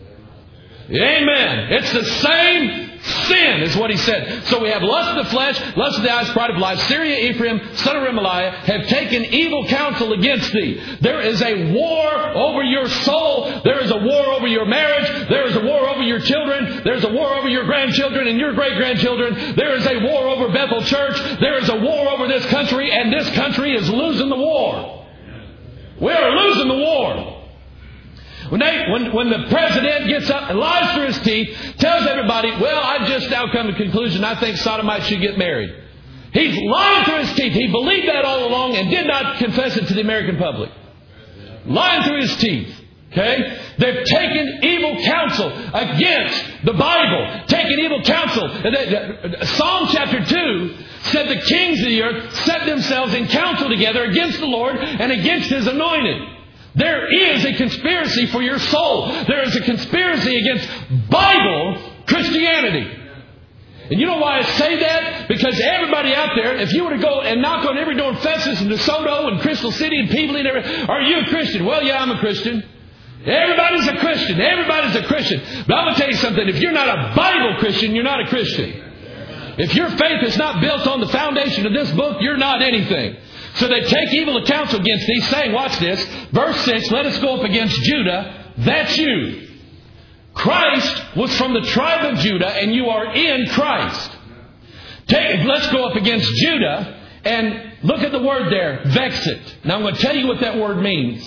Amen. It's the same sin is what He said. So we have lust of the flesh, lust of the eyes, pride of life. Syria, Ephraim, son of Remaliah, have taken evil counsel against thee. There is a war over your soul. There is a war over your marriage. There is a war over your children. There is a war over your grandchildren and your great-grandchildren. There is a war over Bethel Church. There is a war over this country, and this country is losing the war. We are losing the war. When, they, when, when the president gets up and lies through his teeth, tells everybody, well, I've just now come to the conclusion I think sodomites should get married. He's lying through his teeth. He believed that all along and did not confess it to the American public. Lying through his teeth. Okay? They've taken evil counsel against the Bible. Taken evil counsel. Psalm chapter two said the kings of the earth set themselves in counsel together against the Lord and against His anointed. There is a conspiracy for your soul. There is a conspiracy against Bible Christianity. And you know why I say that? Because everybody out there, if you were to go and knock on every door in Festus and DeSoto and Crystal City and Peebly and everything, are you a Christian? Well, yeah, I'm a Christian. Everybody's a Christian. Everybody's a Christian. But I'm going to tell you something. If you're not a Bible Christian, you're not a Christian. If your faith is not built on the foundation of this book, you're not anything. So they take evil counsel against thee, saying, watch this, verse six, let us go up against Judah. That's you. Christ was from the tribe of Judah, and you are in Christ. Take, let's go up against Judah, and look at the word there, vex it. Now I'm going to tell you what that word means.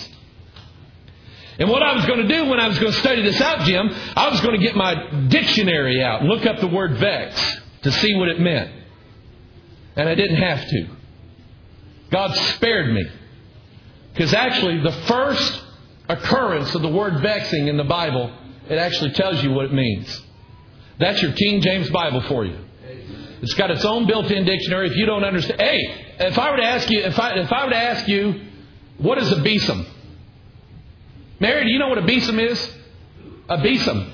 And what I was going to do when I was going to study this out, Jim, I was going to get my dictionary out and look up the word vex to see what it meant. And I didn't have to. God spared me. Because actually the first occurrence of the word vexing in the Bible, it actually tells you what it means. That's your King James Bible for you. It's got its own built-in dictionary. If you don't understand, hey, if I were to ask you, if I if I were to ask you, what is a besom? Mary, do you know what a besom is? A besom.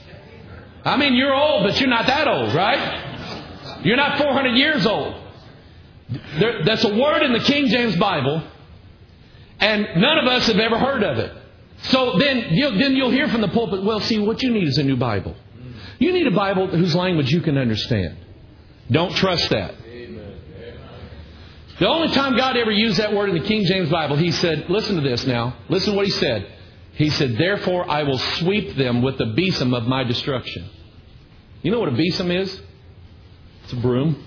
I mean, you're old, but you're not that old, right? You're not four hundred years old. There, that's a word in the King James Bible, and none of us have ever heard of it. So then you'll, then you'll hear from the pulpit, well, see, what you need is a new Bible. You need a Bible whose language you can understand. Don't trust that. The only time God ever used that word in the King James Bible, He said, listen to this now. Listen to what He said. He said, therefore I will sweep them with the besom of my destruction. You know what a besom is? It's a broom.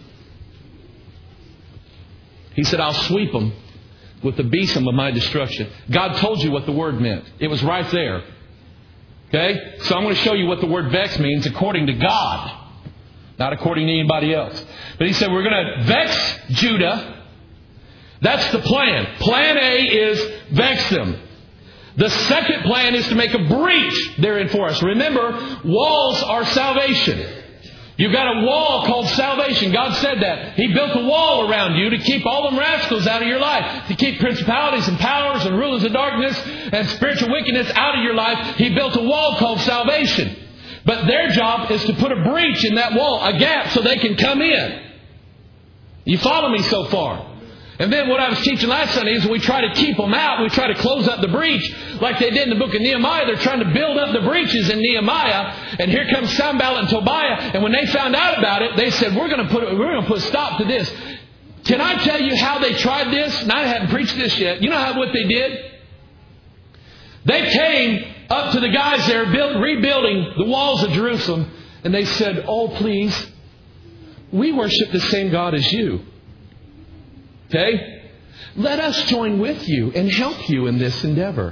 He said, I'll sweep them with the besom of my destruction. God told you what the word meant. It was right there. Okay? So I'm going to show you what the word vex means according to God. Not according to anybody else. But He said, we're going to vex Judah. That's the plan. Plan A is vex them. The second plan is to make a breach therein for us. Remember, walls are salvation. You've got a wall called salvation. God said that. He built a wall around you to keep all them rascals out of your life. To keep principalities and powers and rulers of darkness and spiritual wickedness out of your life. He built a wall called salvation. But their job is to put a breach in that wall, a gap, so they can come in. You follow me so far? And then what I was teaching last Sunday is we try to keep them out. We try to close up the breach like they did in the book of Nehemiah. They're trying to build up the breaches in Nehemiah. And here comes Sanballat and Tobiah. And when they found out about it, they said, we're going to put we're going to put a stop to this. Can I tell you how they tried this? And I haven't preached this yet. You know how what they did? They came up to the guys there built, rebuilding the walls of Jerusalem. And they said, oh, please, we worship the same God as you. Okay? Let us join with you and help you in this endeavor.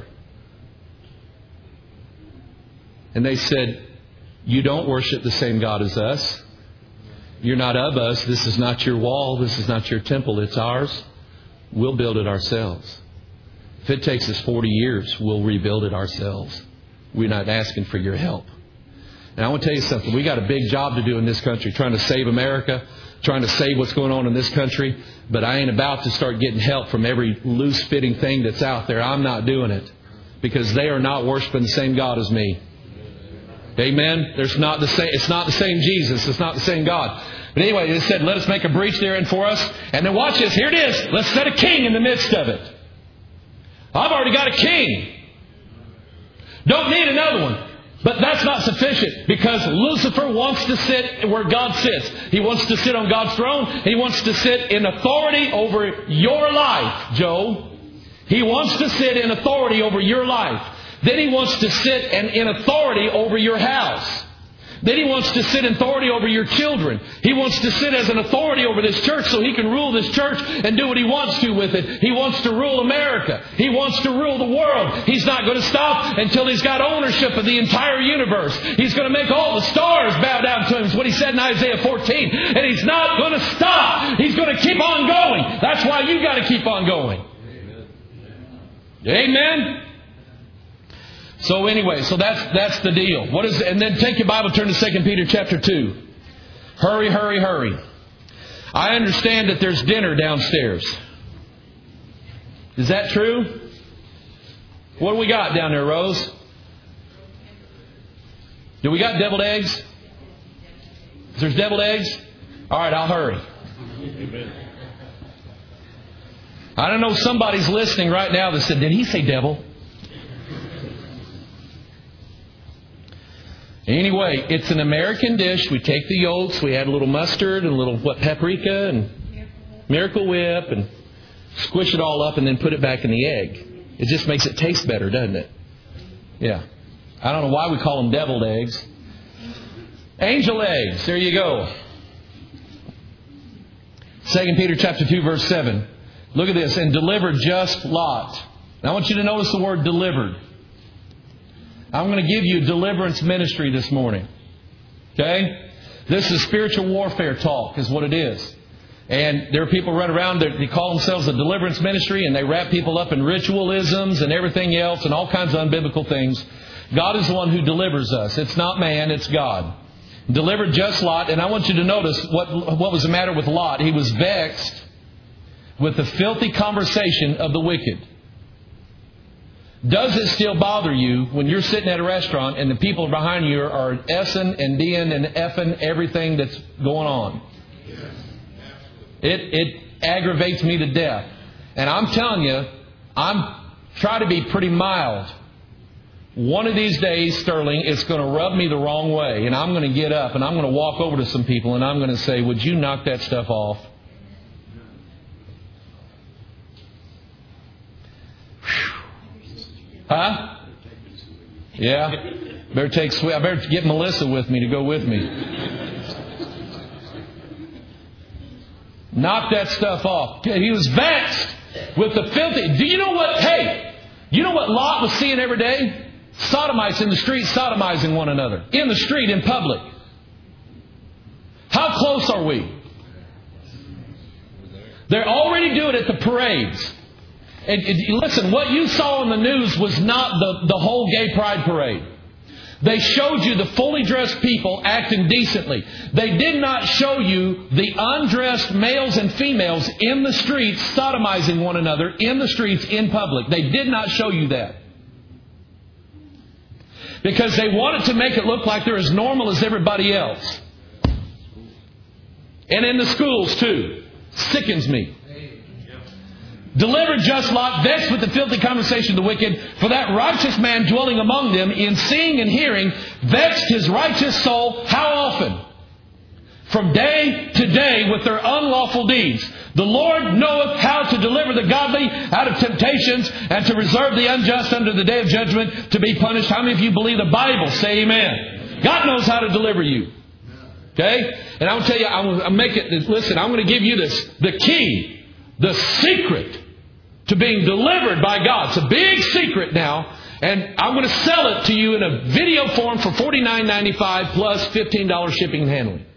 And they said, you don't worship the same God as us. You're not of us. This is not your wall. This is not your temple. It's ours. We'll build it ourselves. If it takes us forty years, we'll rebuild it ourselves. We're not asking for your help. And I want to tell you something. We got a big job to do in this country, trying to save America, trying to save what's going on in this country. But I ain't about to start getting help from every loose-fitting thing that's out there. I'm not doing it. Because they are not worshiping the same God as me. Amen. There's not the same. It's not the same Jesus. It's not the same God. But anyway, they said, let us make a breach therein for us. And then watch this. Here it is. Let's set a king in the midst of it. I've already got a king. Don't need another one. But that's not sufficient, because Lucifer wants to sit where God sits. He wants to sit on God's throne. He wants to sit in authority over your life, Joe. He wants to sit in authority over your life. Then he wants to sit and in authority over your house. Then he wants to sit in authority over your children. He wants to sit as an authority over this church so he can rule this church and do what he wants to with it. He wants to rule America. He wants to rule the world. He's not going to stop until he's got ownership of the entire universe. He's going to make all the stars bow down to him, is what he said in Isaiah fourteen. And he's not going to stop. He's going to keep on going. That's why you got to keep on going. Amen. Amen. So anyway, so that's that's the deal. What is and then take your Bible, turn to Second Peter chapter two. Hurry, hurry, hurry. I understand that there's dinner downstairs. Is that true? What do we got down there, Rose? Do we got deviled eggs? Is there deviled eggs? All right, I'll hurry. I don't know, somebody's listening right now that said, did he say devil? Anyway, it's an American dish. We take the yolks, we add a little mustard and a little what paprika and Miracle Whip and squish it all up and then put it back in the egg. It just makes it taste better, doesn't it? Yeah. I don't know why we call them deviled eggs. Angel eggs. There you go. Second Peter chapter two, verse seven. Look at this. And delivered just Lot. Now I want you to notice the word delivered. I'm going to give you deliverance ministry this morning. Okay? This is spiritual warfare talk is what it is. And there are people run around, they call themselves a deliverance ministry, and they wrap people up in ritualisms and everything else and all kinds of unbiblical things. God is the one who delivers us. It's not man, it's God. Delivered just Lot. And I want you to notice what, what was the matter with Lot. He was vexed with the filthy conversation of the wicked. Does it still bother you when you're sitting at a restaurant and the people behind you are S-ing and D-ing and F-ing everything that's going on? It it aggravates me to death. And I'm telling you, I'm trying to be pretty mild. One of these days, Sterling, it's going to rub me the wrong way. And I'm going to get up and I'm going to walk over to some people and I'm going to say, would you knock that stuff off? Huh? Yeah. Better take sweet. I better get Melissa with me to go with me. Knock that stuff off. He was vexed with the filthy. Do you know what? Hey, you know what Lot was seeing every day? Sodomites in the street, sodomizing one another. In the street, in public. How close are we? They're already doing it at the parades. And, and listen, what you saw in the news was not the, the whole gay pride parade. They showed you the fully dressed people acting decently. They did not show you the undressed males and females in the streets sodomizing one another in the streets in public. They did not show you that. Because they wanted to make it look like they're as normal as everybody else. And in the schools too. Sickens me. Delivered just Lot, vexed with the filthy conversation of the wicked, for that righteous man dwelling among them, in seeing and hearing, vexed his righteous soul. How often? From day to day with their unlawful deeds. The Lord knoweth how to deliver the godly out of temptations, and to reserve the unjust unto the day of judgment, to be punished. How many of you believe the Bible? Say amen. God knows how to deliver you. Okay? And I'll tell you, I'll make it, listen, I'm going to give you this, the key, the secret to being delivered by God. It's a big secret now. And I'm going to sell it to you in a video form for forty-nine ninety-five plus fifteen dollars shipping and handling.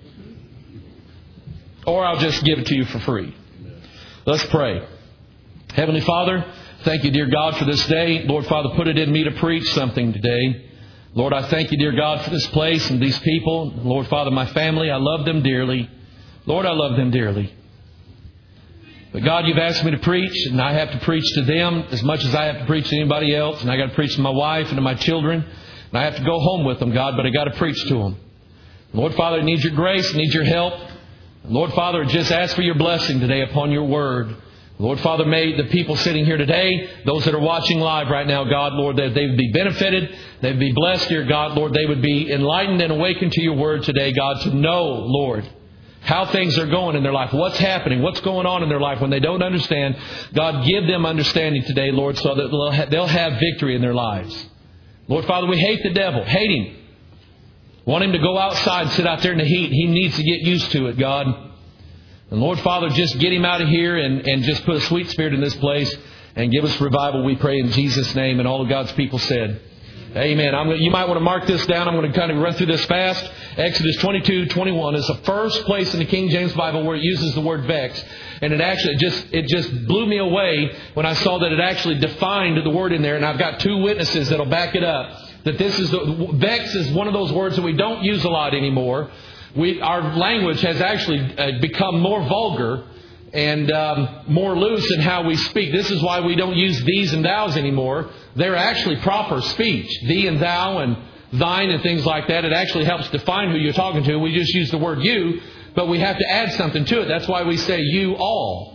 Or I'll just give it to you for free. Let's pray. Heavenly Father, thank you, dear God, for this day. Lord, Father, put it in me to preach something today. Lord, I thank you, dear God, for this place and these people. Lord, Father, my family, I love them dearly. Lord, I love them dearly. But God, you've asked me to preach, and I have to preach to them as much as I have to preach to anybody else. And I got to preach to my wife and to my children. And I have to go home with them, God, but I got to preach to them. Lord Father, I need your grace, I need your help. Lord Father, just ask for your blessing today upon your word. Lord Father, may the people sitting here today, those that are watching live right now, God, Lord, that they would be benefited, they would be blessed, dear God, Lord, they would be enlightened and awakened to your word today, God, to know, Lord, how things are going in their life, what's happening, what's going on in their life when they don't understand. God, give them understanding today, Lord, so that they'll have, they'll have victory in their lives. Lord Father, we hate the devil, hate him. Want him to go outside, sit out there in the heat. He needs to get used to it, God. And Lord Father, just get him out of here and, and just put a sweet spirit in this place and give us revival, we pray in Jesus' name. And all of God's people said, amen. I'm, you might want to mark this down. I'm going to kind of run through this fast. Exodus twenty-two twenty-one is the first place in the King James Bible where it uses the word vex. And it actually just it just blew me away when I saw that it actually defined the word in there. And I've got two witnesses that'll back it up. That this is the vex is one of those words that we don't use a lot anymore. We, our language has actually uh, become more vulgar and um, more loose in how we speak. This is why we don't use these and thous anymore. They're actually proper speech. Thee and thou and thine and things like that. It actually helps define who you're talking to. We just use the word you, but we have to add something to it. That's why we say you all.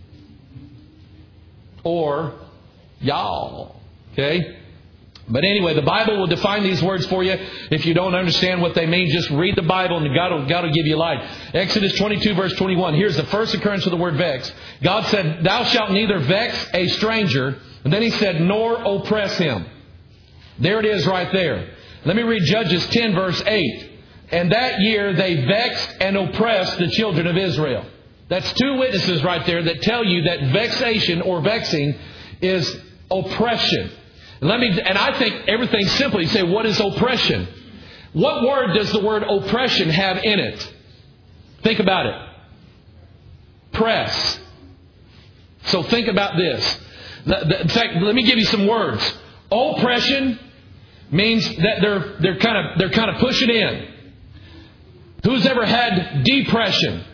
Or y'all. Okay? But anyway, the Bible will define these words for you. If you don't understand what they mean, just read the Bible and God will, God will give you light. Exodus twenty-two verse twenty-one. Here's the first occurrence of the word vex. God said, thou shalt neither vex a stranger. And then He said, nor oppress him. There it is right there. Let me read Judges ten verse eight. And that year they vexed and oppressed the children of Israel. That's two witnesses right there that tell you that vexation or vexing is oppression. Let me, and I think everything simply say, what is oppression? What word does the word oppression have in it? Think about it. Press. So think about this. In fact, let me give you some words. Oppression means that they're they're kind of they're kind of pushing in. Who's ever had depression?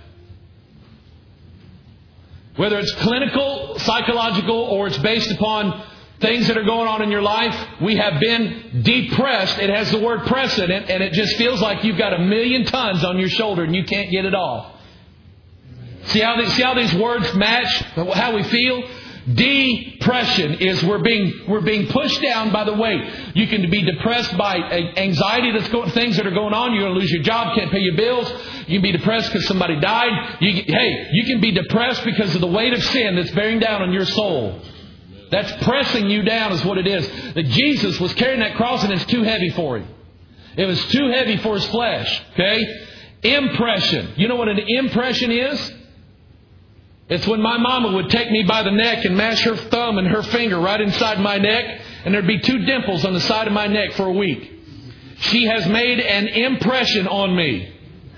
Whether it's clinical, psychological, or it's based upon things that are going on in your life, we have been depressed. It has the word press in it, and it just feels like you've got a million tons on your shoulder and you can't get it off. See how these, see how these words match how we feel? Depression is we're being we're being pushed down by the weight. You can be depressed by anxiety that's going, things that are going on. You're going to lose your job, can't pay your bills. You can be depressed because somebody died. You, hey, you can be depressed because of the weight of sin that's bearing down on your soul. That's pressing you down is what it is. That Jesus was carrying that cross and it's too heavy for Him. It was too heavy for His flesh. Okay? Impression. You know what an impression is? It's when my mama would take me by the neck and mash her thumb and her finger right inside my neck, and there'd be two dimples on the side of my neck for a week. She has made an impression on me.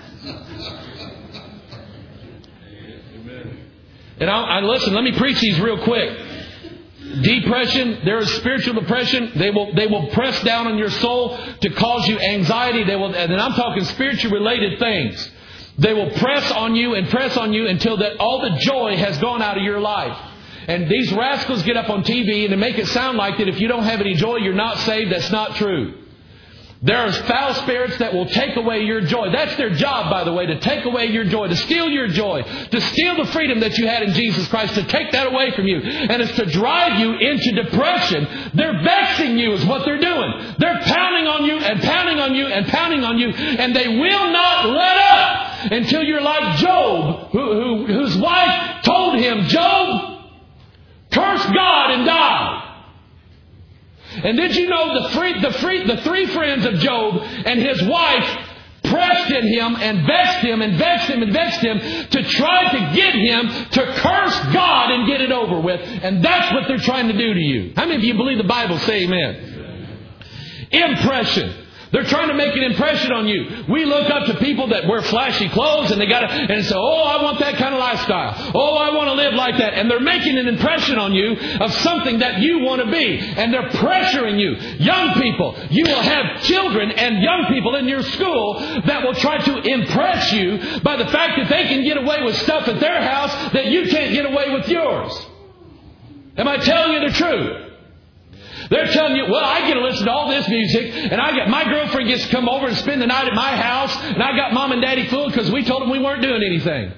And I, I listen, let me preach these real quick. Depression, there is spiritual depression. They will they will press down on your soul to cause you anxiety. They will, and I'm talking spiritually related things. They will press on you and press on you until that all the joy has gone out of your life. And these rascals get up on T V and they make it sound like that if you don't have any joy, you're not saved. That's not true. There are foul spirits that will take away your joy. That's their job, by the way, to take away your joy, to steal your joy, to steal the freedom that you had in Jesus Christ, to take that away from you. And it's to drive you into depression. They're vexing you is what they're doing. They're pounding on you and pounding on you and pounding on you. And they will not let up until you're like Job, who, who, whose wife told him, Job, curse God and die. And did you know the three, the, three, the three friends of Job and his wife pressed at him and vexed him and vexed him and vexed him to try to get him to curse God and get it over with. And that's what they're trying to do to you. How many of you believe the Bible? Say amen. Impression. They're trying to make an impression on you. We look up to people that wear flashy clothes and they got to, and say, oh, I want that kind of lifestyle. Oh, I want to live like that. And they're making an impression on you of something that you want to be. And they're pressuring you. Young people, you will have children and young people in your school that will try to impress you by the fact that they can get away with stuff at their house that you can't get away with yours. Am I telling you the truth? They're telling you, well, I get to listen to all this music, and I got my girlfriend gets to come over and spend the night at my house, and I got mom and daddy fooled because we told them we weren't doing anything.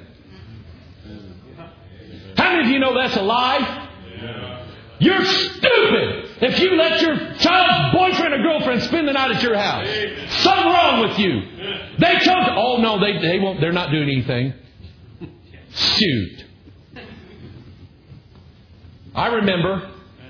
How many of you know that's a lie? You're stupid if you let your child's boyfriend or girlfriend spend the night at your house. Something wrong with you. They told you, oh no, they they won't. They're not doing anything. Shoot. I remember.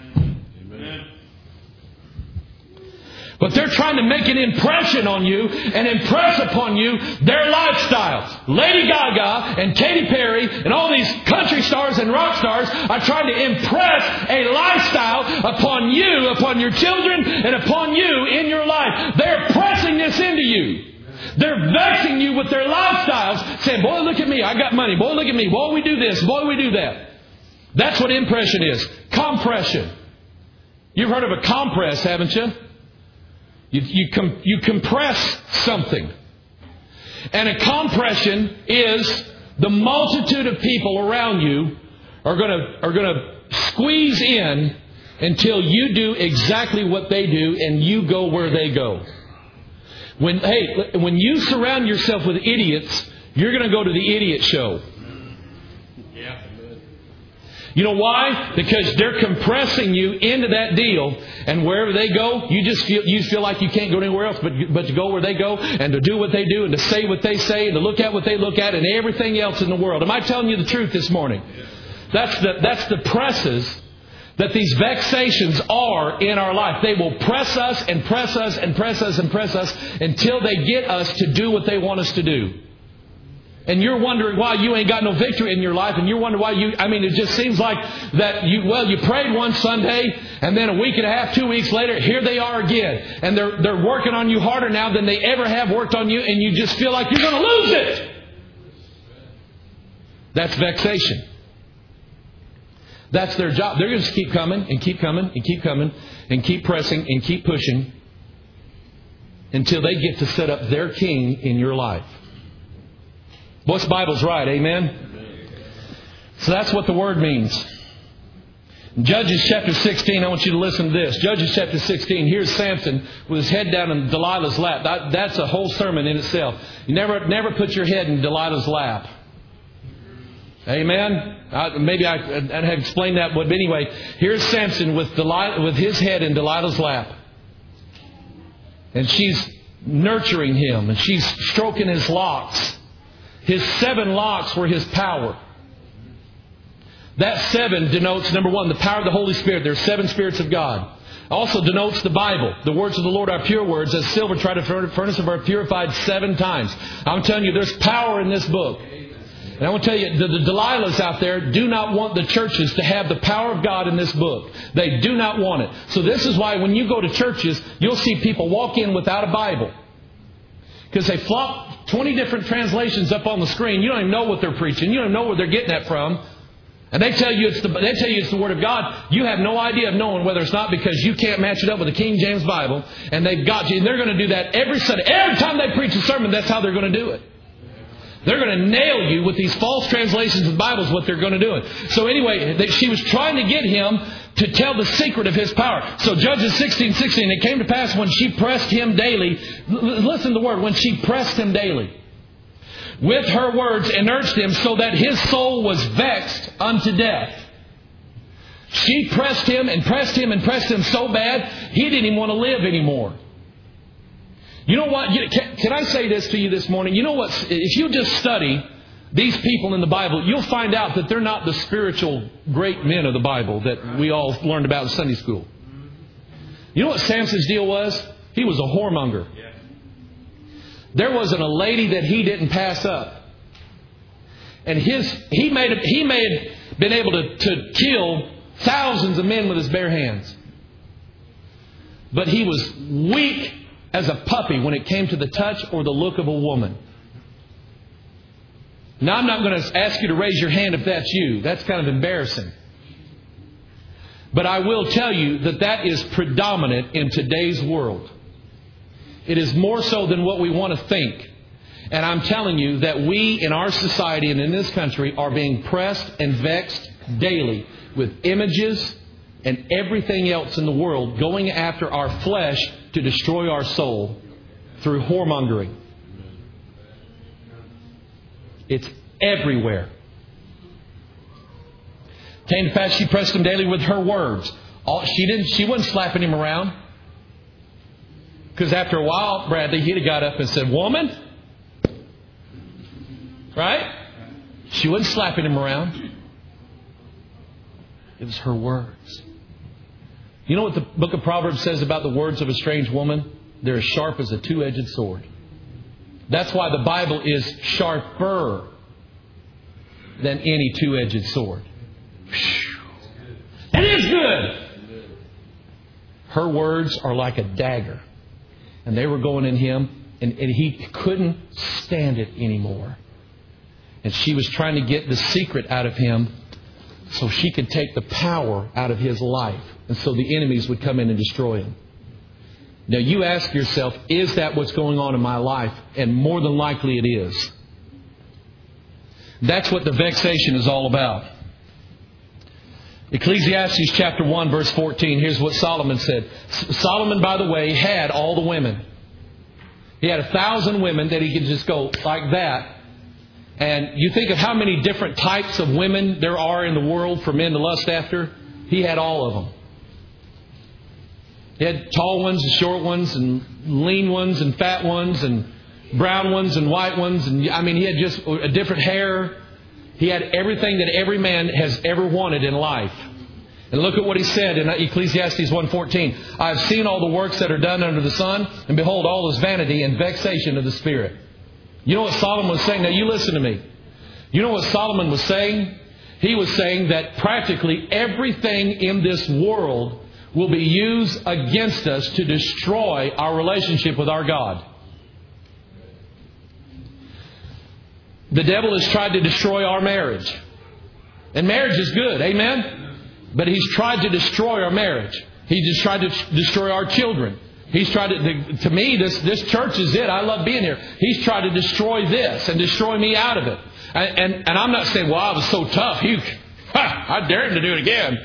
But they're trying to make an impression on you and impress upon you their lifestyles. Lady Gaga and Katy Perry and all these country stars and rock stars are trying to impress a lifestyle upon you, upon your children, and upon you in your life. They're pressing this into you. They're vexing you with their lifestyles, saying, boy, look at me, I got money. Boy, look at me. Boy, we do this. Boy, we do that. That's what impression is. Compression. You've heard of a compress, haven't you? You, you, com, you compress something. And a compression is the multitude of people around you are going to are going to squeeze in until you do exactly what they do and you go where they go. When hey, when you surround yourself with idiots, you're going to go to the idiot show. You know why? Because they're compressing you into that deal, and wherever they go, you just feel you feel like you can't go anywhere else but but to go where they go, and to do what they do, and to say what they say, and to look at what they look at, and everything else in the world. Am I telling you the truth this morning? That's the that's the presses that these vexations are in our life. They will press us and press us and press us and press us until they get us to do what they want us to do. And you're wondering why you ain't got no victory in your life, and you're wondering why you, I mean, it just seems like that you, well, you prayed one Sunday, and then a week and a half, two weeks later, here they are again. And they're, they're working on you harder now than they ever have worked on you, and you just feel like you're going to lose it. That's vexation. That's their job. They're going to just keep coming, and keep coming, and keep coming, and keep pressing, and keep pushing, until they get to set up their king in your life. What's the Bible's right, amen? So that's what the word means. Judges chapter sixteen, I want you to listen to this. Judges chapter sixteen, here's Samson with his head down in Delilah's lap. That, that's a whole sermon in itself. You never never put your head in Delilah's lap. Amen? I, maybe I, I have explained that, but anyway, here's Samson with, Delilah, with his head in Delilah's lap. And she's nurturing him, and she's stroking his locks. His seven locks were his power. That seven denotes, number one, the power of the Holy Spirit. There are seven spirits of God. Also denotes the Bible. The words of the Lord are pure words, as silver tried to furnace of are purified seven times. I'm telling you, there's power in this book. And I want to tell you, the, the Delilahs out there do not want the churches to have the power of God in this book. They do not want it. So this is why when you go to churches, you'll see people walk in without a Bible. Because they flop twenty different translations up on the screen. You don't even know what they're preaching. You don't even know where they're getting that from. And they tell you it's the they tell you it's the Word of God. You have no idea of knowing whether it's not because you can't match it up with the King James Bible. And they've got you. And they're going to do that every Sunday. Every time they preach a sermon, that's how they're going to do it. They're going to nail you with these false translations of the Bible is what they're going to do. So anyway, they, she was trying to get him to tell the secret of his power. So Judges sixteen sixteen, it came to pass when she pressed him daily. Listen to the word. When she pressed him daily. With her words and urged him so that his soul was vexed unto death. She pressed him and pressed him and pressed him so bad, he didn't even want to live anymore. You know what? Can, can I say this to you this morning? You know what? If you just study these people in the Bible, you'll find out that they're not the spiritual great men of the Bible that we all learned about in Sunday school. You know what Samson's deal was? He was a whoremonger. There wasn't a lady that he didn't pass up. And his he may have, he may have been able to, to kill thousands of men with his bare hands. But he was weak as a puppy when it came to the touch or the look of a woman. Now, I'm not going to ask you to raise your hand if that's you. That's kind of embarrassing. But I will tell you that that is predominant in today's world. It is more so than what we want to think. And I'm telling you that we in our society and in this country are being pressed and vexed daily with images, and everything else in the world going after our flesh to destroy our soul through whoremongering. It's everywhere. Came to pass, she pressed him daily with her words. All, she didn't. She wasn't slapping him around. Because after a while, Bradley, he'd have got up and said, "Woman." Right? She wasn't slapping him around. It was her words. You know what the book of Proverbs says about the words of a strange woman? They're as sharp as a two-edged sword. That's why the Bible is sharper than any two-edged sword. It is good. Her words are like a dagger. And they were going in him, and, and he couldn't stand it anymore. And she was trying to get the secret out of him so she could take the power out of his life. And so the enemies would come in and destroy him. Now you ask yourself, is that what's going on in my life? And more than likely it is. That's what the vexation is all about. Ecclesiastes chapter one verse fourteen. Here's what Solomon said. Solomon, by the way, had all the women. He had a thousand women that he could just go like that. And you think of how many different types of women there are in the world for men to lust after. He had all of them. He had tall ones and short ones and lean ones and fat ones and brown ones and white ones. And I mean, he had just a different hair. He had everything that every man has ever wanted in life. And look at what he said in Ecclesiastes one fourteen. I have seen all the works that are done under the sun, and behold, all is vanity and vexation of the spirit. You know what Solomon was saying? Now you listen to me. You know what Solomon was saying? He was saying that practically everything in this world will be used against us to destroy our relationship with our God. The devil has tried to destroy our marriage. And marriage is good. Amen? But he's tried to destroy our marriage. He's just tried to destroy our children. He's tried to, to me, this, this church is it. I love being here. He's tried to destroy this and destroy me out of it. And, and, and I'm not saying, well, I was so tough. You, ha, I dare him to do it again.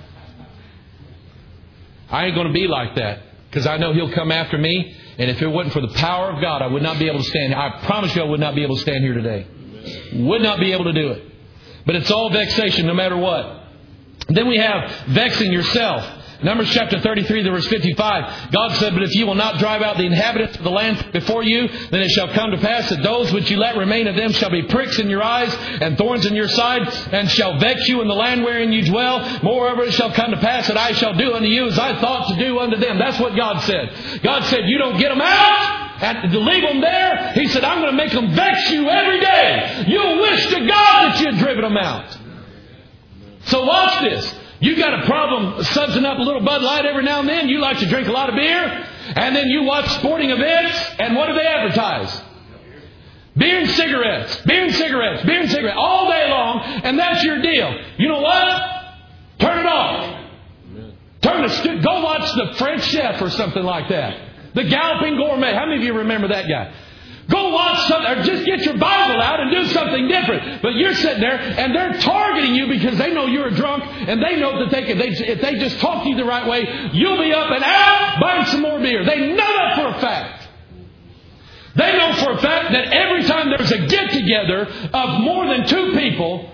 I ain't going to be like that. Because I know he'll come after me. And if it wasn't for the power of God, I would not be able to stand here. I promise you I would not be able to stand here today. Would not be able to do it. But it's all vexation no matter what. Then we have vexing yourself. Numbers chapter thirty-three, verse fifty-five. God said, but if you will not drive out the inhabitants of the land before you, then it shall come to pass that those which you let remain of them shall be pricks in your eyes and thorns in your side, and shall vex you in the land wherein you dwell. Moreover, it shall come to pass that I shall do unto you as I thought to do unto them. That's what God said. God said, you don't get them out and to leave them there. He said, I'm going to make them vex you every day. You'll wish to God that you had driven them out. So watch this. You got a problem sudsing up a little Bud Light every now and then. You like to drink a lot of beer. And then you watch sporting events. And what do they advertise? Beer and cigarettes. Beer and cigarettes. Beer and cigarettes. All day long. And that's your deal. You know what? Turn it off. Turn the stu- Go watch the French Chef or something like that. The Galloping Gourmet. How many of you remember that guy? Go watch something, or just get your Bible out and do something different. But you're sitting there, and they're targeting you because they know you're a drunk, and they know that they can, they, if they just talk to you the right way, you'll be up and out buying some more beer. They know that for a fact. They know for a fact that every time there's a get-together of more than two people,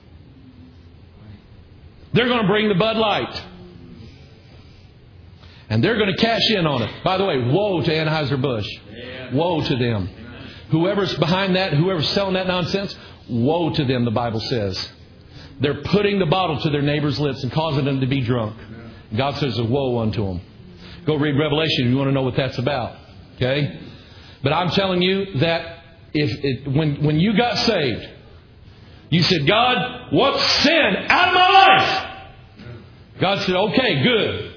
they're going to bring the Bud Light. And they're going to cash in on it. By the way, woe to Anheuser-Busch. Woe to them. Whoever's behind that, whoever's selling that nonsense, woe to them, the Bible says. They're putting the bottle to their neighbor's lips and causing them to be drunk. God says, woe unto them. Go read Revelation if you want to know what that's about. Okay? But I'm telling you that if it, when, when you got saved, you said, God, what's sin out of my life? God said, okay, good.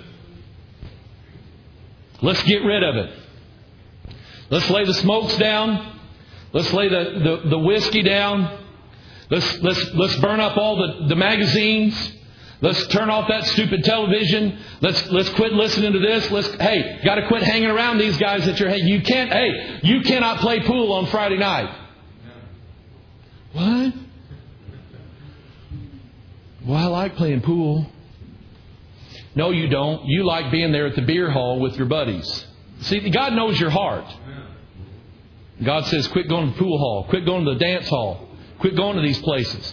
Let's get rid of it. Let's lay the smokes down. Let's lay the, the, the whiskey down. Let's let's let's burn up all the, the magazines. Let's turn off that stupid television. Let's let's quit listening to this. Let's hey, got to quit hanging around these guys that you're hey, you can't hey, you cannot play pool on Friday night. What? Well, I like playing pool. No, you don't. You like being there at the beer hall with your buddies. See, God knows your heart. God says, quit going to the pool hall. Quit going to the dance hall. Quit going to these places.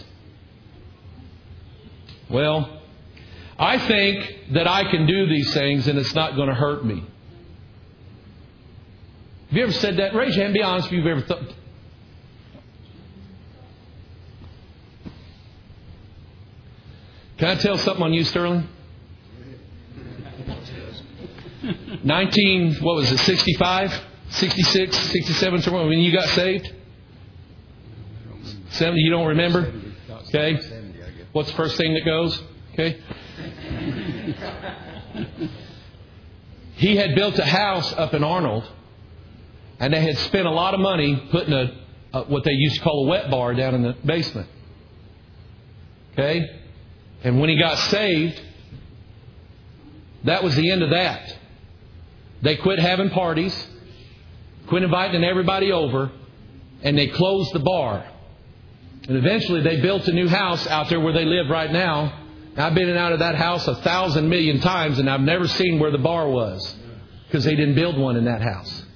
Well, I think that I can do these things and it's not going to hurt me. Have you ever said that? Raise your hand. Be honest if you've ever thought. Can I tell something on you, Sterling? Nineteen, what was it, sixty-five, sixty-six, sixty-seven, somewhere when you got saved? seventy, you don't remember? Okay. What's the first thing that goes? Okay. He had built a house up in Arnold, and they had spent a lot of money putting a, a what they used to call a wet bar down in the basement. Okay. And when he got saved, that was the end of that. They quit having parties, quit inviting everybody over, and they closed the bar. And eventually they built a new house out there where they live right now. I've been in and out of that house a thousand million times, and I've never seen where the bar was because they didn't build one in that house.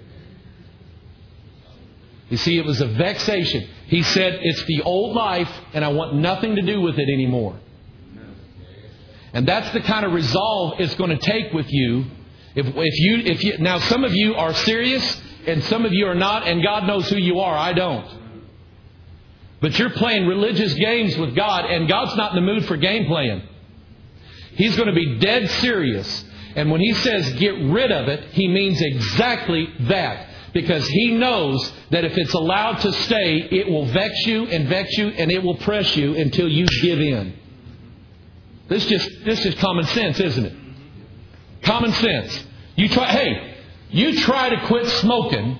You see, it was a vexation. He said, it's the old life, and I want nothing to do with it anymore. And that's the kind of resolve it's going to take with you. If, if you, if you, now some of you are serious and some of you are not, and God knows who you are. I don't. But you're playing religious games with God, and God's not in the mood for game playing. He's going to be dead serious. And when He says get rid of it, He means exactly that. Because He knows that if it's allowed to stay, it will vex you and vex you and it will press you until you give in. This just this is common sense, isn't it? Common sense. You try. Hey, you try to quit smoking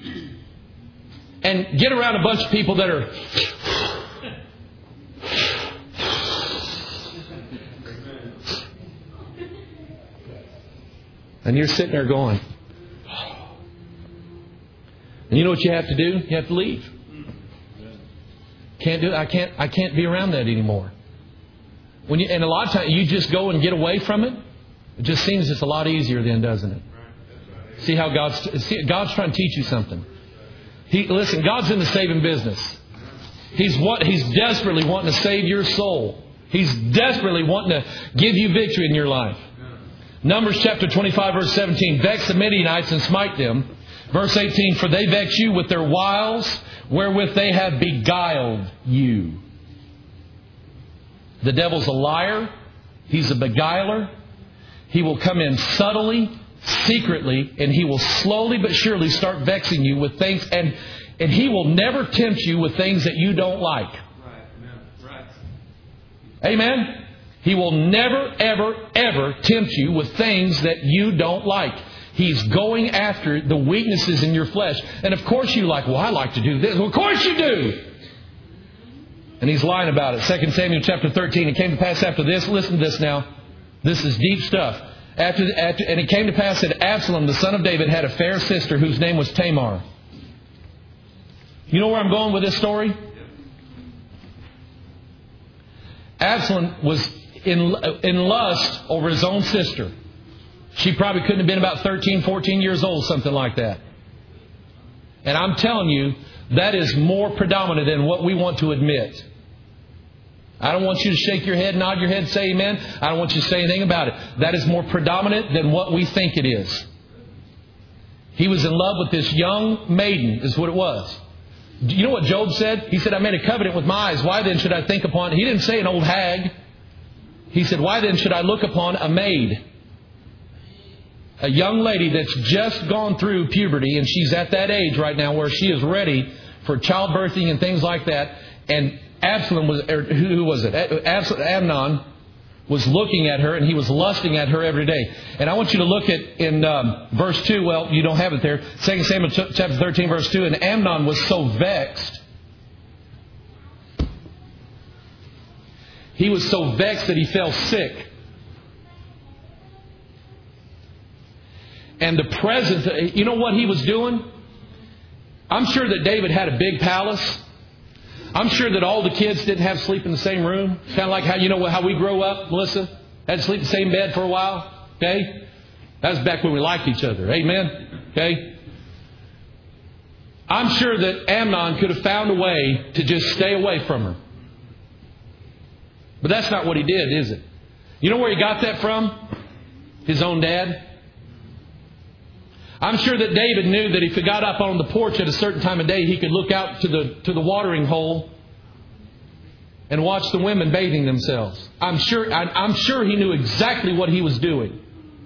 and get around a bunch of people that are. And you're sitting there going. And you know what you have to do? You have to leave. Can't do it. I can't. I can't be around that anymore. When you, and a lot of times you just go and get away from it. It just seems it's a lot easier then, doesn't it? See how God's see, God's trying to teach you something. He listen. God's in the saving business. He's what He's desperately wanting to save your soul. He's desperately wanting to give you victory in your life. Numbers chapter twenty-five, verse seventeen. Vex the Midianites and smite them. Verse eighteen. For they vex you with their wiles, wherewith they have beguiled you. The devil's a liar. He's a beguiler. He will come in subtly, secretly, and he will slowly but surely start vexing you with things. And, and he will never tempt you with things that you don't like. Right. Right. Amen? He will never, ever, ever tempt you with things that you don't like. He's going after the weaknesses in your flesh. And of course you like, well, I like to do this. Well, of course you do. And he's lying about it. Second Samuel chapter thirteen. It came to pass after this. Listen to this now. This is deep stuff. After, after, and it came to pass that Absalom, the son of David, had a fair sister whose name was Tamar. You know where I'm going with this story? Absalom was in, in lust over his own sister. She probably couldn't have been about thirteen, fourteen years old, something like that. And I'm telling you, that is more predominant than what we want to admit. I don't want you to shake your head, nod your head, say amen. I don't want you to say anything about it. That is more predominant than what we think it is. He was in love with this young maiden, is what it was. You know what Job said? He said, I made a covenant with my eyes. Why then should I think upon... He didn't say an old hag. He said, why then should I look upon a maid? A young lady that's just gone through puberty, and she's at that age right now where she is ready for childbirthing and things like that. And Absalom was, or who was it? Absalom, Amnon was looking at her, and he was lusting at her every day. And I want you to look at in um, verse two. Well, you don't have it there. Second Samuel chapter thirteen, verse two. And Amnon was so vexed. He was so vexed that he fell sick. And the presence, you know what he was doing? I'm sure that David had a big palace. I'm sure that all the kids didn't have sleep in the same room. Kind of like how, you know, how we grow up, Melissa. Had to sleep in the same bed for a while. Okay? That was back when we liked each other. Amen? Okay? I'm sure that Amnon could have found a way to just stay away from her. But that's not what he did, is it? You know where he got that from? His own dad. I'm sure that David knew that if he got up on the porch at a certain time of day, he could look out to the to the watering hole and watch the women bathing themselves. I'm sure I, I'm sure he knew exactly what he was doing.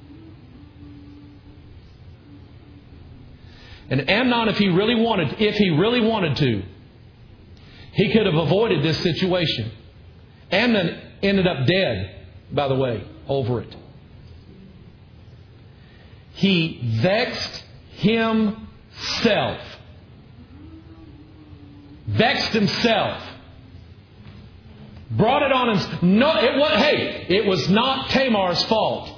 And Amnon, if he really wanted, if he really wanted to, he could have avoided this situation. Amnon ended up dead, by the way, over it. He vexed himself. Vexed himself. Brought it on him. No, it was, hey, it was not Tamar's fault.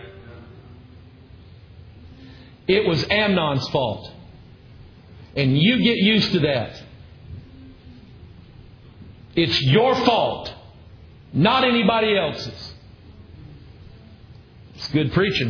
It was Amnon's fault. And you get used to that. It's your fault, not anybody else's. It's good preaching.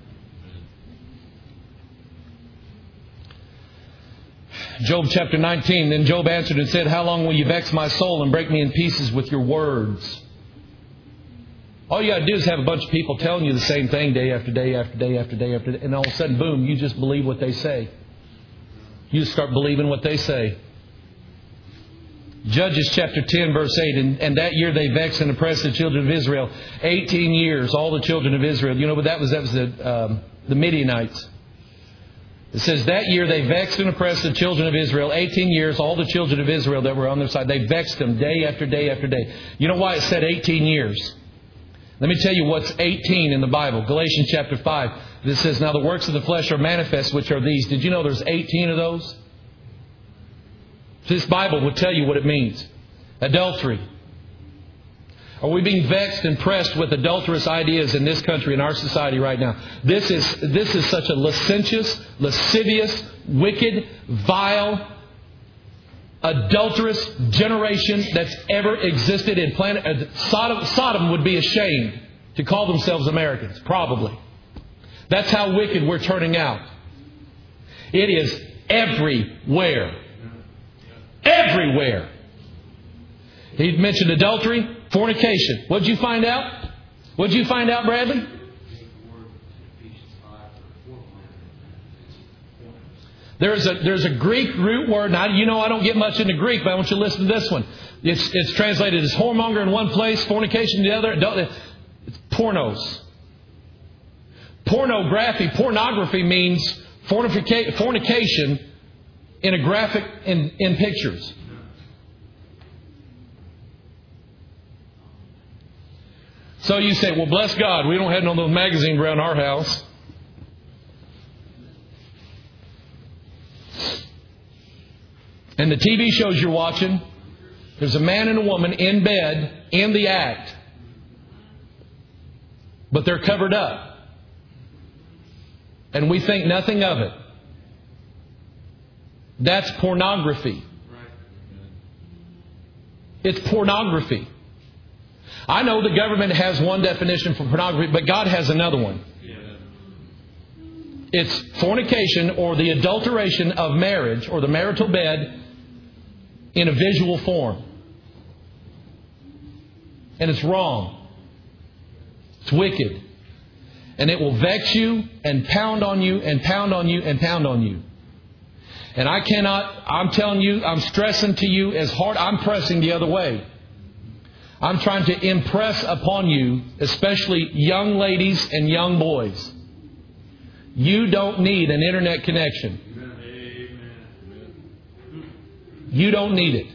Job chapter nineteen. Then Job answered and said, how long will you vex my soul and break me in pieces with your words? All you got to do is have a bunch of people telling you the same thing day after day after day after day after day. And all of a sudden, boom, you just believe what they say. You just start believing what they say. Judges chapter ten verse eight. And, and that year they vexed and oppressed the children of Israel. eighteen years, all the children of Israel. You know what that was? That was the, um, the Midianites. It says that year they vexed and oppressed the children of Israel. eighteen years, all the children of Israel that were on their side. They vexed them day after day after day. You know why it said eighteen years? Let me tell you what's eighteen in the Bible. Galatians chapter five. This says, now the works of the flesh are manifest, which are these. Did you know there's eighteen of those? This Bible will tell you what it means. Adultery. Are we being vexed and pressed with adulterous ideas in this country, in our society right now? This is this is such a licentious, lascivious, wicked, vile, adulterous generation that's ever existed in planet. Sodom, Sodom would be ashamed to call themselves Americans, probably. That's how wicked we're turning out. It is everywhere. Everywhere. He mentioned adultery, fornication. What did you find out? What did you find out, Bradley? There's a there's a Greek root word. Now, you know I don't get much into Greek, but I want you to listen to this one. It's it's translated as whoremonger in one place, fornication in the other. It's pornos. Pornography, pornography means fornication, fornication in a graphic in, in pictures. So you say, well, bless God, we don't have none of those magazines around our house. And the T V shows you're watching, there's a man and a woman in bed in the act. But they're covered up. And we think nothing of it. That's pornography. It's pornography. I know the government has one definition for pornography, but God has another one. It's fornication or the adulteration of marriage or the marital bed in a visual form. And it's wrong. It's wicked. And it will vex you and pound on you and pound on you and pound on you. And I cannot, I'm telling you, I'm stressing to you as hard, I'm pressing the other way. I'm trying to impress upon you, especially young ladies and young boys. You don't need an internet connection. You don't need it.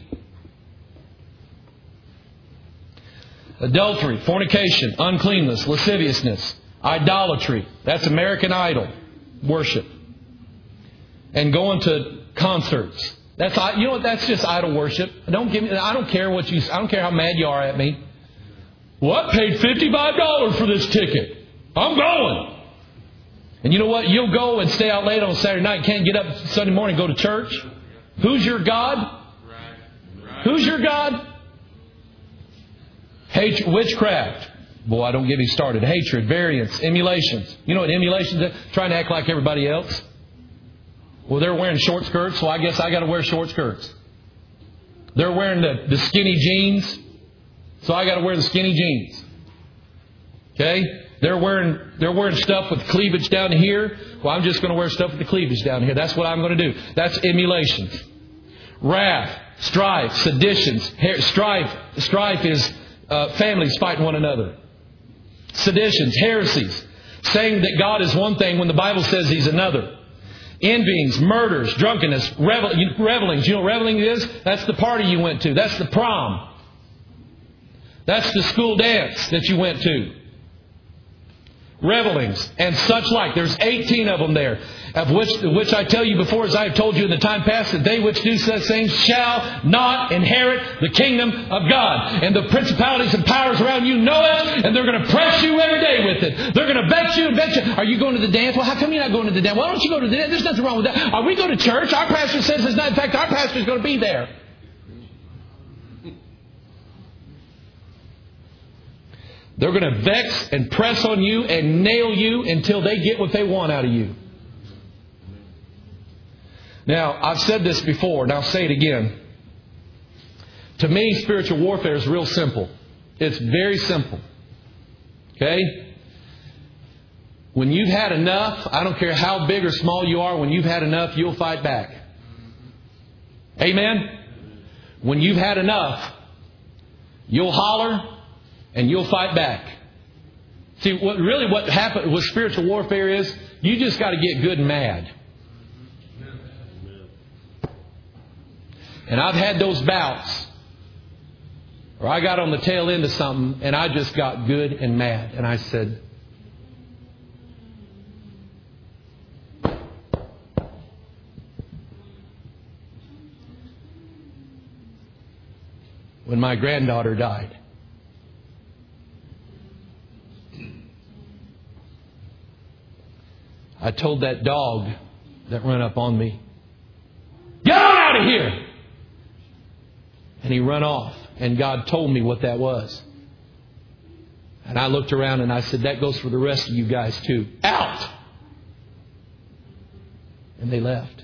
Adultery, fornication, uncleanness, lasciviousness, idolatry. That's American Idol worship. And going to concerts. That's you know what? That's just idol worship. Don't give me. I don't care what you. I don't care how mad you are at me. Well, I paid fifty-five dollars for this ticket. I'm going. And you know what? You'll go and stay out late on Saturday night. Can't get up Sunday morning and go to church. Who's your God? Who's your God? Hate witchcraft. Boy, don't get me started. Hatred, variance, emulations. You know what emulations are? Trying to act like everybody else. Well, they're wearing short skirts, so I guess I got to wear short skirts. They're wearing the, the skinny jeans, so I got to wear the skinny jeans. Okay? They're wearing they're wearing stuff with cleavage down here. Well, I'm just going to wear stuff with the cleavage down here. That's what I'm going to do. That's emulations. Wrath, strife, seditions. Strife, strife is uh, families fighting one another. Seditions, heresies. Saying that God is one thing when the Bible says He's another. Envyings, murders, drunkenness, revel, revelings. You know what reveling is? That's the party you went to. That's the prom. That's the school dance that you went to. Revelings and such like. There's eighteen of them there, of which which I tell you before, as I have told you in the time past, that they which do such things shall not inherit the kingdom of God. And the principalities and powers around you know it, and they're going to press you every day with it. They're going to bet you and bet you. Are you going to the dance? Well, how come you're not going to the dance? Why don't you go to the dance? There's nothing wrong with that. Are we going to church? Our pastor says it's not. In fact, our pastor is going to be there. They're going to vex and press on you and nail you until they get what they want out of you. Now, I've said this before, and I'll say it again. To me, spiritual warfare is real simple. It's very simple. Okay? When you've had enough, I don't care how big or small you are, when you've had enough, you'll fight back. Amen? When you've had enough, you'll holler and you'll fight back. See, what really what happened with spiritual warfare is you just got to get good and mad. And I've had those bouts where I got on the tail end of something and I just got good and mad. And I said, when my granddaughter died, I told that dog that ran up on me, "Get on out of here!" And he run off. And God told me what that was. And I looked around and I said, that goes for the rest of you guys too. Out! And they left.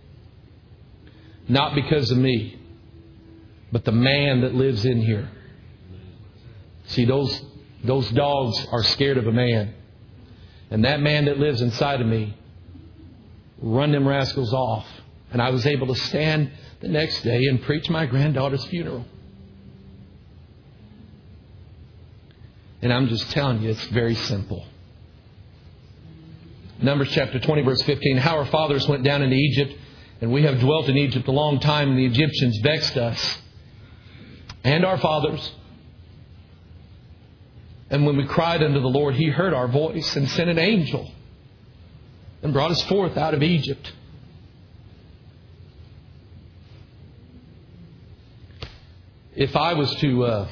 Not because of me, but the man that lives in here. See, those, those dogs are scared of a man. And that man that lives inside of me run them rascals off. And I was able to stand the next day and preach my granddaughter's funeral. And I'm just telling you, it's very simple. Numbers chapter twenty, verse fifteen. How our fathers went down into Egypt, and we have dwelt in Egypt a long time, and the Egyptians vexed us and our fathers. And when we cried unto the Lord, He heard our voice and sent an angel and brought us forth out of Egypt. If I was to, uh,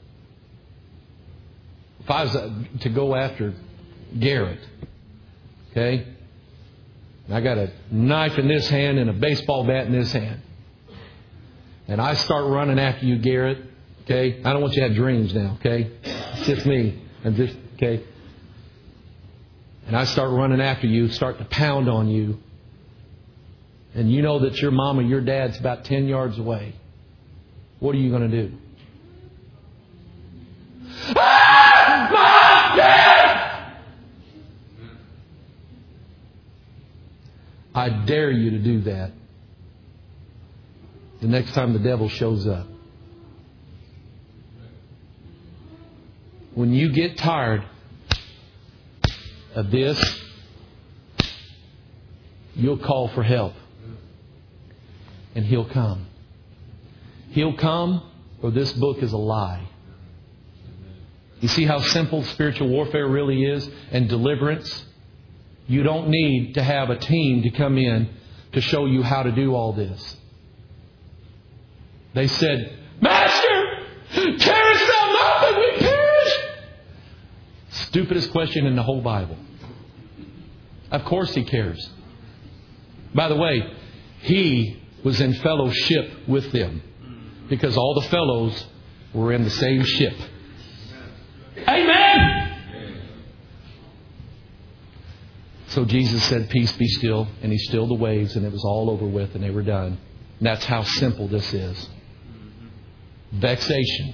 if I was uh, to go after Garrett, okay, I got a knife in this hand and a baseball bat in this hand, and I start running after you, Garrett, okay, I don't want you to have dreams now, okay, it's just me, I'm just, okay, and I start running after you, start to pound on you, and you know that your mom or your dad's about ten yards away. What are you going to do? Ah! Mom! Dad! I dare you to do that the next time the devil shows up. When you get tired of this, you'll call for help. And He'll come. He'll come, or this book is a lie. You see how simple spiritual warfare really is, and deliverance? You don't need to have a team to come in to show you how to do all this. They said, "Master, carest thou not that we perish?" Stupidest question in the whole Bible. Of course He cares. By the way, He was in fellowship with them, because all the fellows were in the same ship. Amen! So Jesus said, peace be still. And He stilled the waves, and it was all over with, and they were done. And that's how simple this is. Vexation.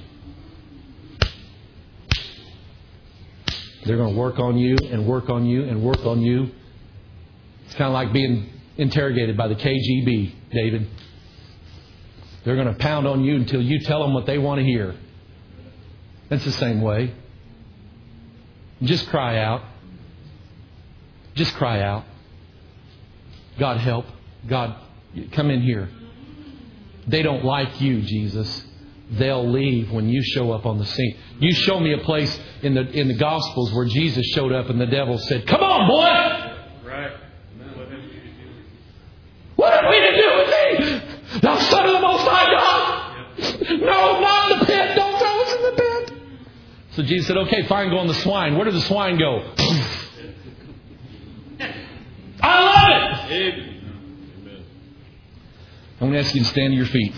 They're going to work on you and work on you and work on you. It's kind of like being interrogated by the K G B, David. They're going to pound on you until you tell them what they want to hear. That's the same way. Just cry out. Just cry out. God help. God, come in here. They don't like you, Jesus. They'll leave when you show up on the scene. You show me a place in the in the Gospels where Jesus showed up and the devil said, come on, boy! Right. What have we to do with thee? Thou Son of the Most High God? No, not in the pit. Don't throw us in the pit. So Jesus said, okay, fine, go on the swine. Where did the swine go? I love it! Amen. I'm going to ask you to stand to your feet.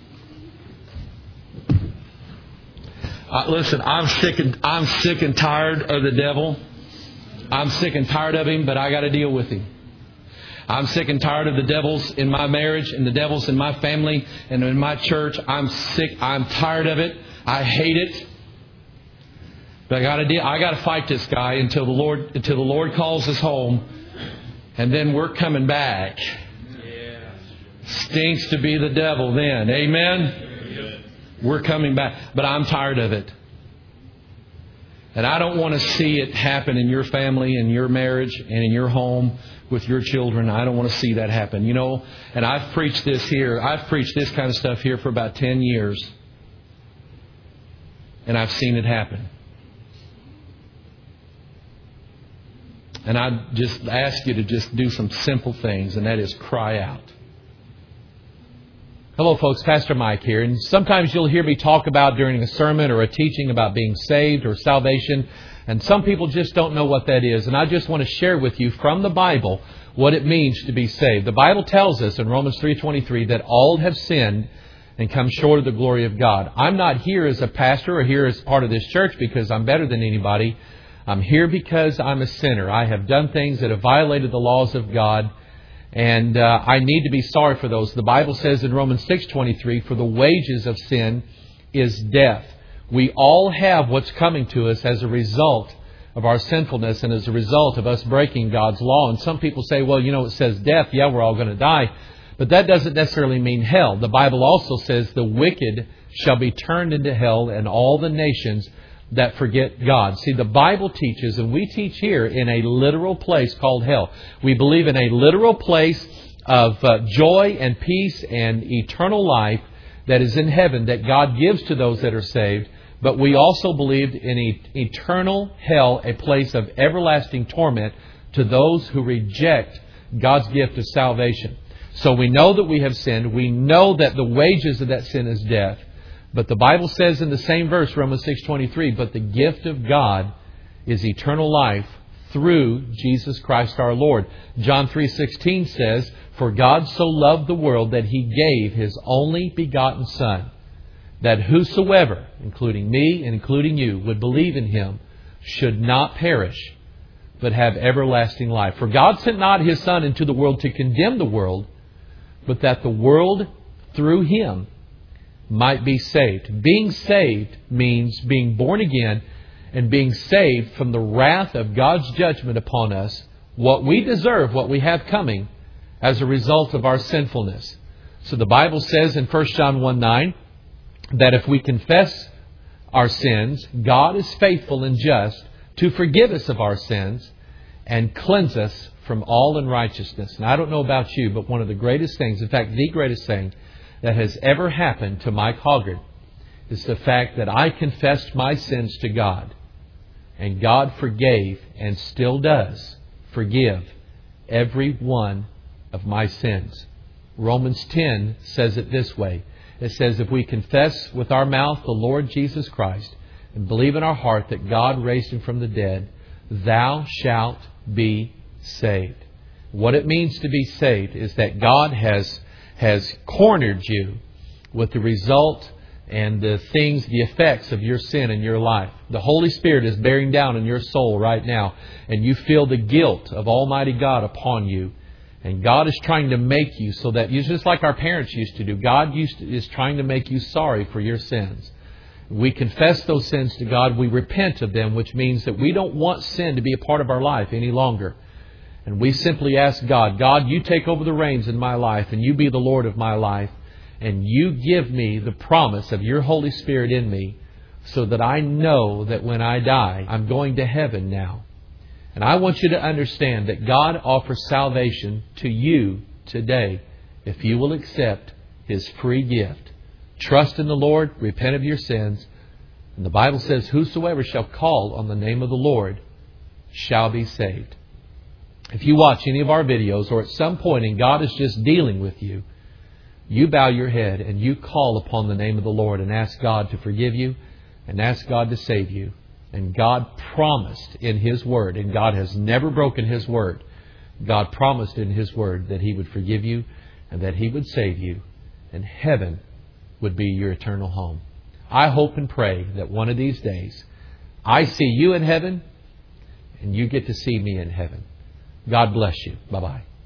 Uh, listen, I'm sick and I'm sick and tired of the devil. I'm sick and tired of him, but I got to deal with him. I'm sick and tired of the devils in my marriage and the devils in my family and in my church. I'm sick. I'm tired of it. I hate it. But I got to deal. I got to fight this guy until the Lord until the Lord calls us home, and then we're coming back. Yeah. Stinks to be the devil then. Amen. We're coming back. But I'm tired of it. And I don't want to see it happen in your family, in your marriage, and in your home with your children. I don't want to see that happen. You know, and I've preached this here. I've preached this kind of stuff here for about ten years. And I've seen it happen. And I just ask you to just do some simple things, and that is cry out. Hello, folks. Pastor Mike here. And sometimes you'll hear me talk about during a sermon or a teaching about being saved or salvation. And some people just don't know what that is. And I just want to share with you from the Bible what it means to be saved. The Bible tells us in Romans three twenty-three that all have sinned and come short of the glory of God. I'm not here as a pastor or here as part of this church because I'm better than anybody. I'm here because I'm a sinner. I have done things that have violated the laws of God. And uh, I need to be sorry for those. The Bible says in Romans six twenty-three, for the wages of sin is death. We all have what's coming to us as a result of our sinfulness and as a result of us breaking God's law. And some people say, well, you know, it says death. Yeah, we're all going to die. But that doesn't necessarily mean hell. The Bible also says the wicked shall be turned into hell, and all the nations that forget God. See, the Bible teaches, and we teach here, in a literal place called hell. We believe in a literal place of uh, joy and peace and eternal life that is in heaven that God gives to those that are saved. But we also believed in e- eternal hell, a place of everlasting torment to those who reject God's gift of salvation. So we know that we have sinned. We know that the wages of that sin is death. But the Bible says in the same verse, Romans six twenty-three, but the gift of God is eternal life through Jesus Christ our Lord. John three sixteen says, for God so loved the world that He gave His only begotten Son, that whosoever, including me and including you, would believe in Him should not perish, but have everlasting life. For God sent not His Son into the world to condemn the world, but that the world through Him might be saved. Being saved means being born again and being saved from the wrath of God's judgment upon us, what we deserve, what we have coming as a result of our sinfulness. So the Bible says in First John one nine that if we confess our sins, God is faithful and just to forgive us of our sins and cleanse us from all unrighteousness. And I don't know about you, but one of the greatest things, in fact, the greatest thing that has ever happened to Mike Hoggard is the fact that I confessed my sins to God, and God forgave and still does forgive every one of my sins. Romans ten says it this way. It says, if we confess with our mouth the Lord Jesus Christ and believe in our heart that God raised Him from the dead, thou shalt be saved. What it means to be saved is that God has has cornered you with the result and the things, the effects of your sin in your life. The Holy Spirit is bearing down in your soul right now, and you feel the guilt of Almighty God upon you. And God is trying to make you so that, you just like our parents used to do, God used to, is trying to make you sorry for your sins. We confess those sins to God. We repent of them, which means that we don't want sin to be a part of our life any longer. And we simply ask God, God, you take over the reins in my life, and you be the Lord of my life. And you give me the promise of your Holy Spirit in me, so that I know that when I die, I'm going to heaven now. And I want you to understand that God offers salvation to you today if you will accept His free gift. Trust in the Lord, repent of your sins. And the Bible says, whosoever shall call on the name of the Lord shall be saved. If you watch any of our videos, or at some point and God is just dealing with you, you bow your head and you call upon the name of the Lord and ask God to forgive you and ask God to save you. And God promised in His Word, and God has never broken His Word, God promised in His Word that He would forgive you and that He would save you, and heaven would be your eternal home. I hope and pray that one of these days I see you in heaven and you get to see me in heaven. God bless you. Bye-bye.